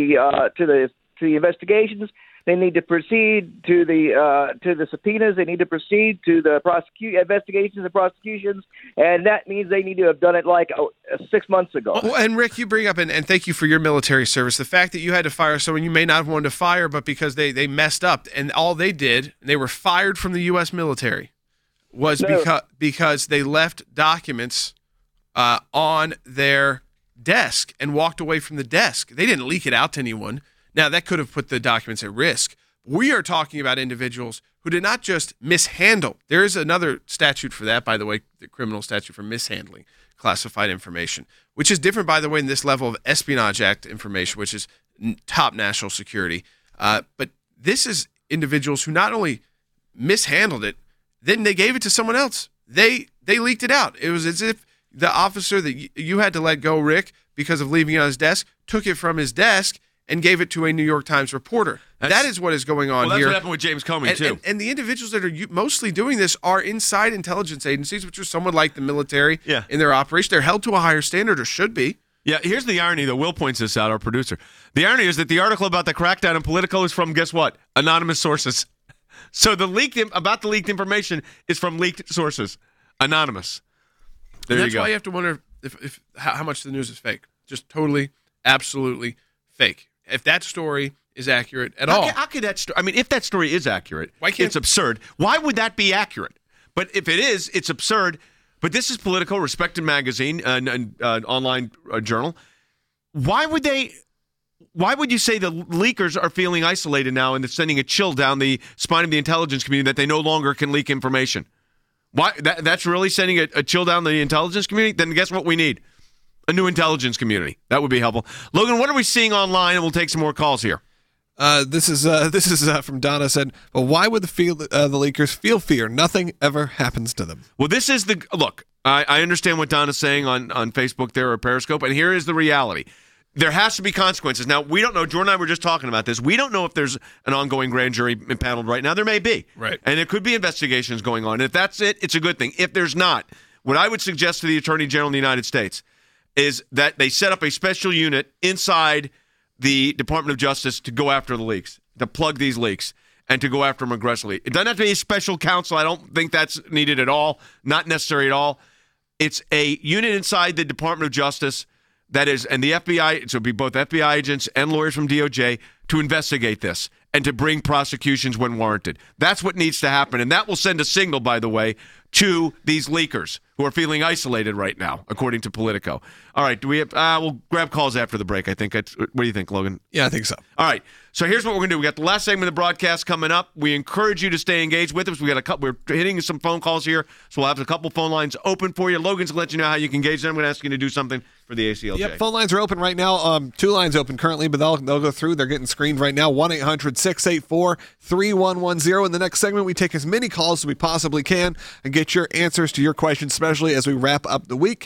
investigations. They need to proceed to the subpoenas. They need to proceed to the investigations and prosecutions, and that means they need to have done it like 6 months ago. Well, and Rick, you bring up, and thank you for your military service, the fact that you had to fire someone you may not have wanted to fire, but because they messed up, and all they did, they were fired from the U.S. military, was because they left documents on their desk and walked away from the desk. They didn't leak it out to anyone. Now, that could have put the documents at risk. We are talking about individuals who did not just mishandle. There is another statute for that, by the way, the criminal statute for mishandling classified information, which is different, by the way, in this level of Espionage Act information, which is top national security. But this is individuals who not only mishandled it, then they gave it to someone else. They leaked it out. It was as if the officer that you had to let go, Rick, because of leaving it on his desk, took it from his desk and gave it to a New York Times reporter. That is what is going on here. That's what happened with James Comey, too. And the individuals that are mostly doing this are inside intelligence agencies, which are somewhat like the military in their operation. They're held to a higher standard, or should be. Yeah, here's the irony, though. Will points this out, our producer. The irony is that the article about the crackdown in Politico is from, guess what? Anonymous sources. So the leaked information is from leaked sources. Anonymous. There you go. That's why you have to wonder if how much the news is fake. Just totally, absolutely fake. If that story is accurate at all. How could that story? I mean, if that story is accurate, it's absurd. Why would that be accurate? But if it is, it's absurd. But this is Politico, respected magazine, an online journal. Why would you say the leakers are feeling isolated now and they're sending a chill down the spine of the intelligence community that they no longer can leak information? Why? That's really sending a chill down the intelligence community? Then guess what we need? A new intelligence community. That would be helpful. Logan, what are we seeing online? And we'll take some more calls here. This is from Donna. Said, well, why would the leakers feel fear? Nothing ever happens to them. Well, this is look. I understand what Donna's saying on Facebook there or Periscope, and here is the reality. There has to be consequences. Now, we don't know. Jordan and I were just talking about this. We don't know if there's an ongoing grand jury impaneled right now. There may be. Right. And there could be investigations going on. If that's it, it's a good thing. If there's not, what I would suggest to the Attorney General of the United States is that they set up a special unit inside the Department of Justice to go after the leaks, to plug these leaks, and to go after them aggressively. It doesn't have to be a special counsel. I don't think that's needed at all, not necessary at all. It's a unit inside the Department of Justice that is, and the FBI, so it'll be both FBI agents and lawyers from DOJ to investigate this and to bring prosecutions when warranted. That's what needs to happen, and that will send a signal, by the way, to these leakers who are feeling isolated right now, according to Politico. All right, do we have? We'll grab calls after the break. I think. What do you think, Logan? Yeah, I think so. All right. So here's what we're gonna do. We got the last segment of the broadcast coming up. We encourage you to stay engaged with us. We got a couple. We're hitting some phone calls here, so we'll have a couple phone lines open for you. Logan's gonna let you know how you can engage them. I'm gonna ask you to do something for the ACLJ. Yep, phone lines are open right now. 2 lines open currently, but they'll go through. They're getting screened right now. 1-800-684-3110. In the next segment, we take as many calls as we possibly can and get your answers to your questions, especially as we wrap up the week.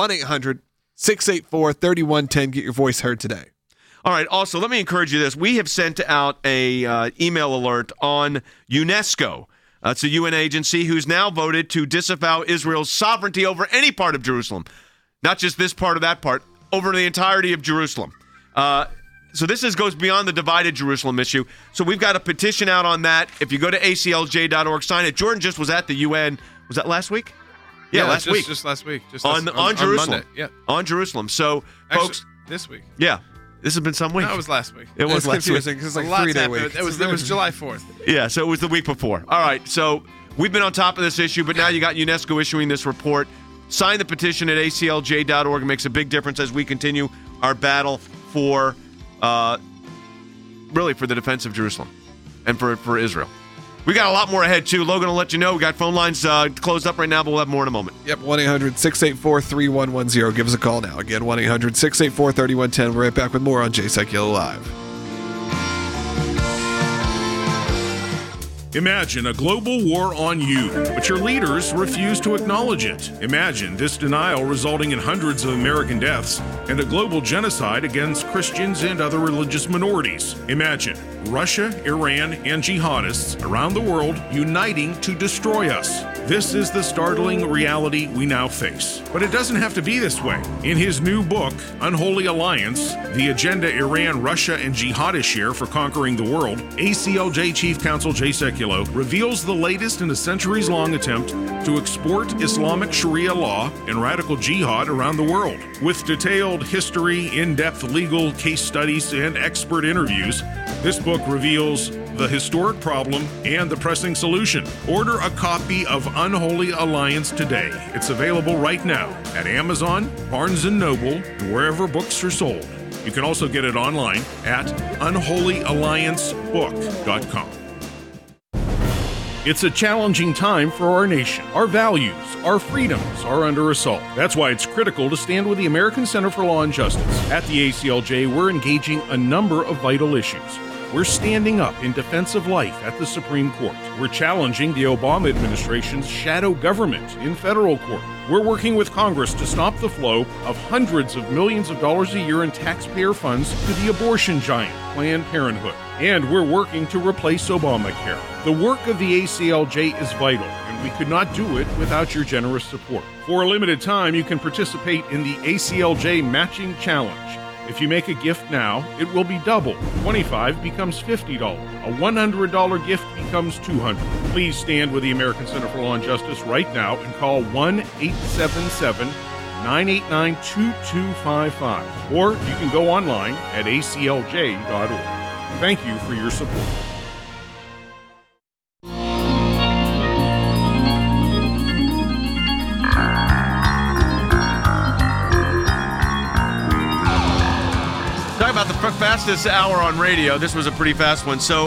1-800-684-3110. Get your voice heard today. All right. Also, let me encourage you this. We have sent out a email alert on UNESCO. It's a UN agency who's now voted to disavow Israel's sovereignty over any part of Jerusalem. Not just this part or that part, over the entirety of Jerusalem. So this goes beyond the divided Jerusalem issue. So we've got a petition out on that. If you go to aclj.org, sign it. Jordan just was at the UN. Was that last week? Yeah, last week. Just last week. On Jerusalem. Monday. Yeah. On Jerusalem. So, actually, folks. This week. Yeah. This has been some week. No, it was last week. It was last week. It's like a 3-day week. It was July 4th. Yeah, so it was the week before. All right, so we've been on top of this issue, but now you got UNESCO issuing this report. Sign the petition at aclj.org. It makes a big difference as we continue our battle for, really, for the defense of Jerusalem and for Israel. We got a lot more ahead, too. Logan will let you know. We got phone lines closed up right now, but we'll have more in a moment. Yep, 1-800-684-3110. Give us a call now. Again, 1-800-684-3110. We're right back with more on Jay Sekulow Live. Imagine a global war on you, but your leaders refuse to acknowledge it. Imagine this denial resulting in hundreds of American deaths and a global genocide against Christians and other religious minorities. Imagine Russia, Iran, and jihadists around the world uniting to destroy us. This is the startling reality we now face. But it doesn't have to be this way. In his new book, Unholy Alliance, The Agenda Iran, Russia, and Jihadists Share for Conquering the World, ACLJ Chief Counsel Jay Sekulow reveals the latest in a centuries-long attempt to export Islamic Sharia law and radical jihad around the world. With detailed history, in-depth legal case studies, and expert interviews, this book reveals the historic problem and the pressing solution. Order a copy of Unholy Alliance today. It's available right now at Amazon, Barnes & Noble, and wherever books are sold. You can also get it online at unholyalliancebook.com. It's a challenging time for our nation. Our values, our freedoms are under assault. That's why it's critical to stand with the American Center for Law and Justice. At the ACLJ, we're engaging a number of vital issues. We're standing up in defense of life at the Supreme Court. We're challenging the Obama administration's shadow government in federal court. We're working with Congress to stop the flow of hundreds of millions of dollars a year in taxpayer funds to the abortion giant, Planned Parenthood. And we're working to replace Obamacare. The work of the ACLJ is vital, and we could not do it without your generous support. For a limited time, you can participate in the ACLJ Matching Challenge. If you make a gift now, it will be double. $25 becomes $50. A $100 gift becomes $200. Please stand with the American Center for Law and Justice right now and call 1-877 888-989-2255. Or you can go online at aclj.org. Thank you for your support. Talk about the fastest hour on radio. This was a pretty fast one. So,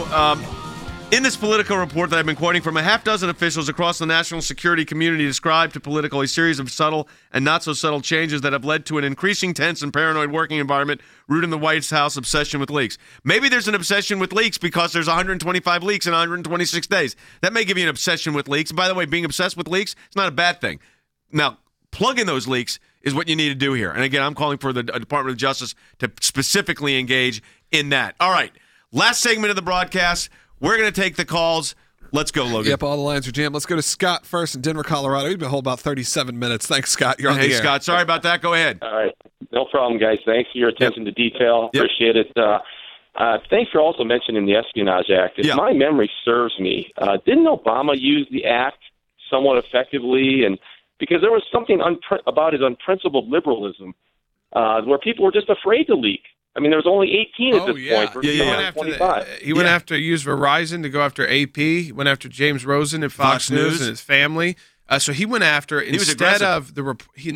in this Politico report that I've been quoting from, a half dozen officials across the national security community described to Politico a series of subtle and not so subtle changes that have led to an increasing tense and paranoid working environment rooted in the White House obsession with leaks. Maybe there's an obsession with leaks because there's 125 leaks in 126 days. That may give you an obsession with leaks. And by the way, being obsessed with leaks, it's not a bad thing. Now, plugging those leaks is what you need to do here. And again, I'm calling for the Department of Justice to specifically engage in that. All right, last segment of the broadcast. We're going to take the calls. Let's go, Logan. Yep, all the lines are jammed. Let's go to Scott first in Denver, Colorado. We've been holding about 37 minutes. Thanks, Scott. You're on the air. Hey, Scott. Sorry about that. Go ahead. All right. No problem, guys. Thanks for your attention to detail. Yep. Appreciate it. Thanks for also mentioning the Espionage Act. If my memory serves me, didn't Obama use the act somewhat effectively? And because there was something about his unprincipled liberalism where people were just afraid to leak. I mean, there was only 18 at this point. He went after use Verizon to go after AP. He went after James Rosen at Fox News and his family. So he went after instead of the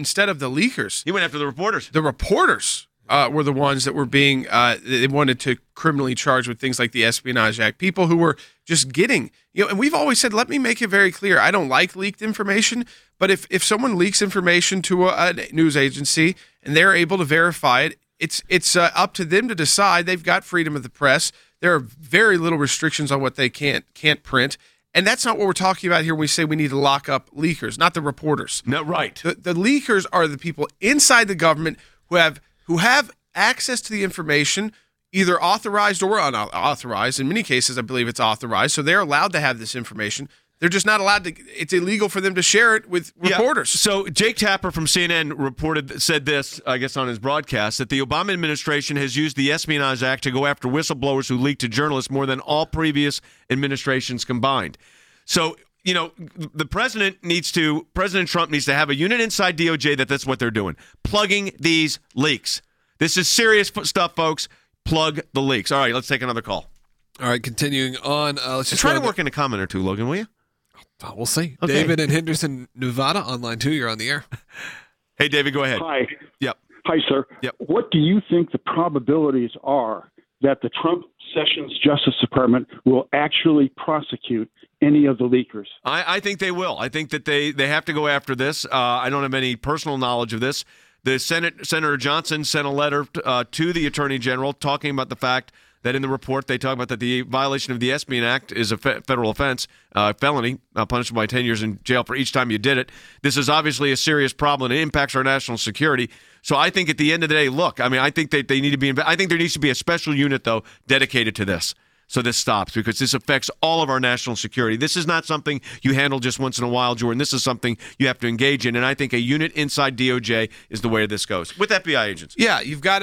leakers. He went after the reporters. The reporters were the ones that were being they wanted to criminally charge with things like the Espionage Act. People who were just getting, and we've always said, let me make it very clear. I don't like leaked information, but if someone leaks information to a news agency and they're able to verify it, it's up to them to decide. They've got freedom of the press. There are very little restrictions on what they can't print. And that's not what we're talking about here when we say we need to lock up leakers, not the reporters. No, right. The leakers are the people inside the government who have access to the information, either authorized or unauthorized. In many cases, I believe it's authorized. So they're allowed to have this information. They're just not allowed to. It's illegal for them to share it with reporters. So Jake Tapper from CNN said this, I guess, on his broadcast, that the Obama administration has used the Espionage Act to go after whistleblowers who leak to journalists more than all previous administrations combined. So, President Trump needs to have a unit inside DOJ that's what they're doing, plugging these leaks. This is serious stuff, folks. Plug the leaks. All right, let's take another call. All right, continuing on. Let's just try to work in a comment or two, Logan, will you? We'll see. Okay. David in Henderson, Nevada, on line 2. You're on the air. Hey, David, go ahead. Hi. Yep. Hi, sir. Yep. What do you think the probabilities are that the Trump Sessions Justice Department will actually prosecute any of the leakers? I think they will. I think that they have to go after this. I don't have any personal knowledge of this. The Senator Johnson sent a letter to the Attorney General talking about the fact that in the report they talk about that the violation of the Espionage Act is a federal offense, felony, punishable by 10 years in jail for each time you did it. This is obviously a serious problem. It impacts our national security. So I think at the end of the day, I think that they need to be. I think there needs to be a special unit though dedicated to this, so this stops, because this affects all of our national security. This is not something you handle just once in a while, Jordan. This is something you have to engage in, and I think a unit inside DOJ is the way this goes with FBI agents. Yeah, you've got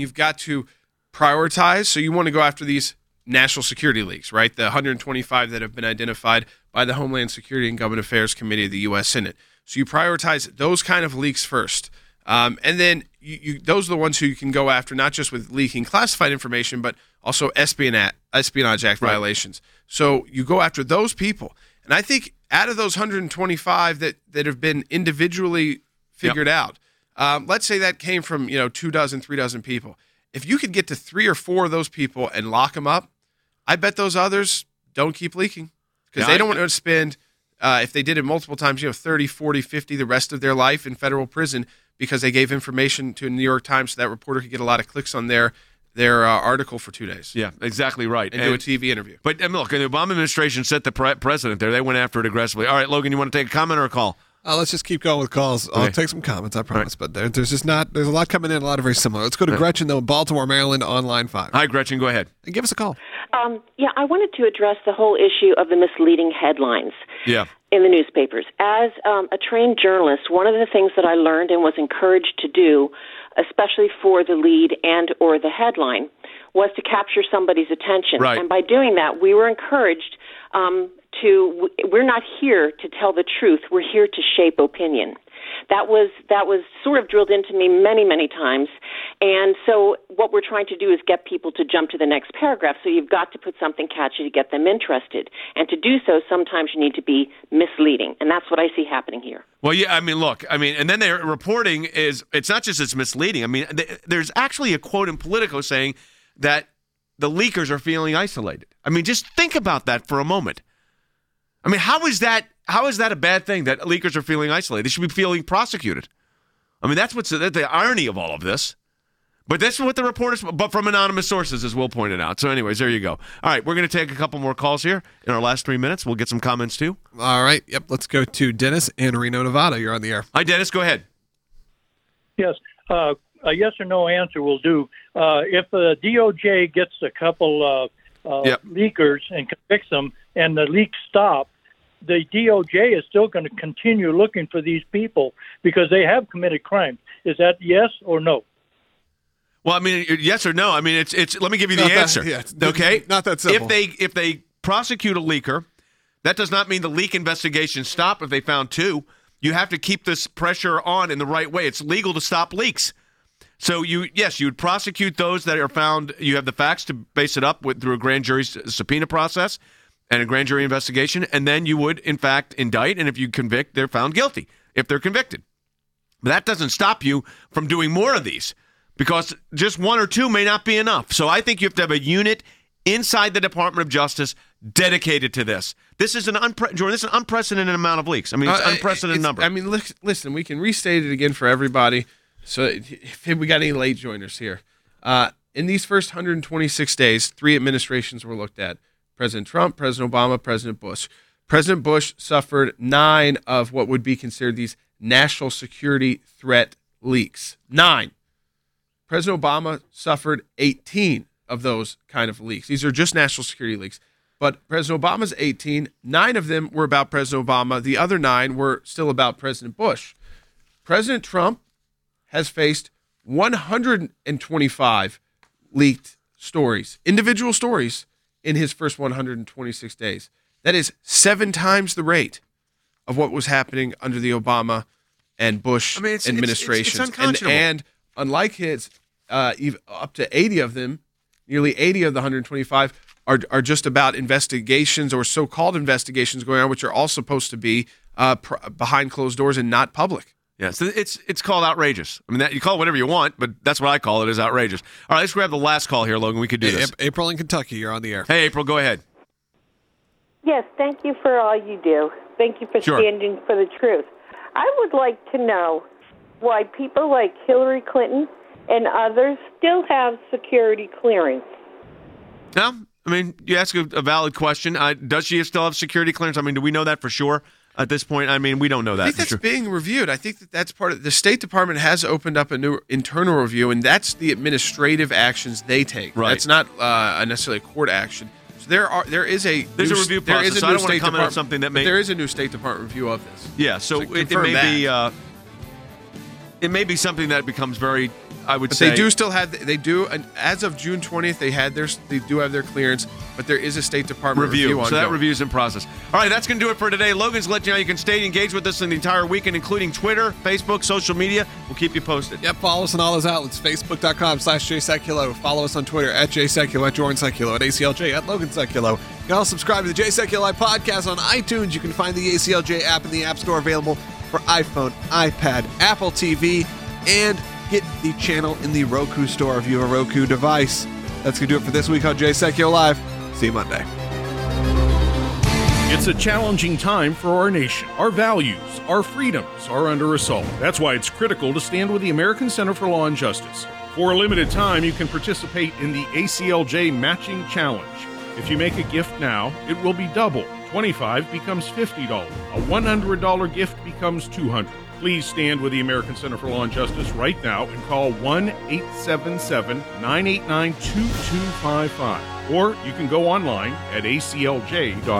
to prioritize. So you want to go after these national security leaks, right? The 125 that have been identified by the Homeland Security and Government Affairs Committee of the U.S. Senate. So you prioritize those kind of leaks first. And then those are the ones who you can go after, not just with leaking classified information, but also Espionage Act violations. So you go after those people. And I think out of those 125 that have been individually figured out, let's say that came from 3 dozen people. If you could get to 3 or 4 of those people and lock them up, I bet those others don't keep leaking, because they don't want to spend, if they did it multiple times, 30, 40, 50 the rest of their life in federal prison because they gave information to New York Times so that reporter could get a lot of clicks on their article for 2 days. Yeah, exactly right. And do a TV interview. But look, the Obama administration set the president there. They went after it aggressively. All right, Logan, you want to take a comment or a call? Let's just keep going with calls. I'll take some comments, I promise. Right. But there's a lot coming in, a lot of very similar. Let's go to Gretchen, though, in Baltimore, Maryland, on line 5. Hi, Gretchen. Go ahead. And give us a call. I wanted to address the whole issue of the misleading headlines in the newspapers. As a trained journalist, one of the things that I learned and was encouraged to do, especially for the lead and or the headline, was to capture somebody's attention. Right. And by doing that, we were encouraged we're not here to tell the truth. We're here to shape opinion. That was sort of drilled into me many, many times. And so what we're trying to do is get people to jump to the next paragraph. So you've got to put something catchy to get them interested. And to do so, sometimes you need to be misleading. And that's what I see happening here. Well, yeah, I mean, look, and then their reporting it's not just it's misleading. I mean, there's actually a quote in Politico saying that the leakers are feeling isolated. I mean, just think about that for a moment. I mean, how is that a bad thing that leakers are feeling isolated? They should be feeling prosecuted. I mean, that's what's the irony of all of this. But that's what the reporters, but from anonymous sources, as Will pointed out. So anyways, there you go. All right, we're going to take a couple more calls here in our last 3 minutes. We'll get some comments too. All right, yep, let's go to Dennis in Reno, Nevada. You're on the air. Hi, Dennis, go ahead. Yes, a yes or no answer will do. If the DOJ gets a couple leakers and convicts them and the leaks stop, the DOJ is still going to continue looking for these people because they have committed crimes. Is that yes or no? Well, I mean, yes or no. I mean, it's. Let me give you the answer. Okay, not that simple. If they prosecute a leaker, that does not mean the leak investigation stop. If they found two, you have to keep this pressure on in the right way. It's legal to stop leaks. So you would prosecute those that are found. You have the facts to base it up through a grand jury subpoena process and a grand jury investigation, and then you would, in fact, indict. And if you convict, they're found guilty if they're convicted. But that doesn't stop you from doing more of these, because just one or two may not be enough. So I think you have to have a unit inside the Department of Justice dedicated to this. This is Jordan, this is an unprecedented amount of leaks. I mean, it's an unprecedented number. I mean, listen, we can restate it again for everybody. So if we got any late joiners here. In these first 126 days, 3 administrations were looked at: President Trump, President Obama, President Bush. President Bush suffered 9 of what would be considered these national security threat leaks. 9. President Obama suffered 18 of those kind of leaks. These are just national security leaks. But President Obama's 18, 9 of them were about President Obama. The other 9 were still about President Bush. President Trump has faced 125 leaked stories, individual stories, in his first 126 days. That is 7 times the rate of what was happening under the Obama and Bush administrations. It's unconscionable. And unlike his, up to 80 of them, nearly 80 of the 125 are just about investigations or so-called investigations going on, which are all supposed to be behind closed doors and not public. Yeah, so it's called outrageous. I mean, you call it whatever you want, but that's what I call it, is outrageous. All right, let's grab the last call here, Logan. We could do this. April in Kentucky, you're on the air. Hey, April, go ahead. Yes, thank you for all you do. Thank you for standing for the truth. I would like to know why people like Hillary Clinton and others still have security clearance. No, I mean, you ask a valid question. Does she still have security clearance? I mean, do we know that for sure at this point? I mean, we don't know that. I think that's being reviewed. I think that's part of the State Department has opened up a new internal review, and that's the administrative actions they take. Right. That's not necessarily a court action. So there's a review process. So I don't want to comment on something that may. There is a new State Department review of this. Yeah, so it may be something that becomes very. I would say they do still have. They do, and as of June 20th, they do have their clearance, but there is a State Department review ongoing. So that review is in process. All right, that's going to do it for today. Logan's let you know you can stay engaged with us in the entire weekend, including Twitter, Facebook, social media. We'll keep you posted. Yep, follow us on all those outlets. Facebook.com/JSeculo. Follow us on Twitter @JSeculo, @JordanSeculo, @ACLJ, @LoganSeculo. You can also subscribe to the Jay Sekulow podcast on iTunes. You can find the ACLJ app in the App Store, available for iPhone, iPad, Apple TV, and get the channel in the Roku store if you have a Roku device. That's going to do it for this week on Jay Sekulow Live. See you Monday. It's a challenging time for our nation. Our values, our freedoms are under assault. That's why it's critical to stand with the American Center for Law and Justice. For a limited time, you can participate in the ACLJ Matching Challenge. If you make a gift now, it will be double. $25 becomes $50. A $100 gift becomes $200. Please stand with the American Center for Law and Justice right now and call 1-877-989-2255. Or you can go online at aclj.org.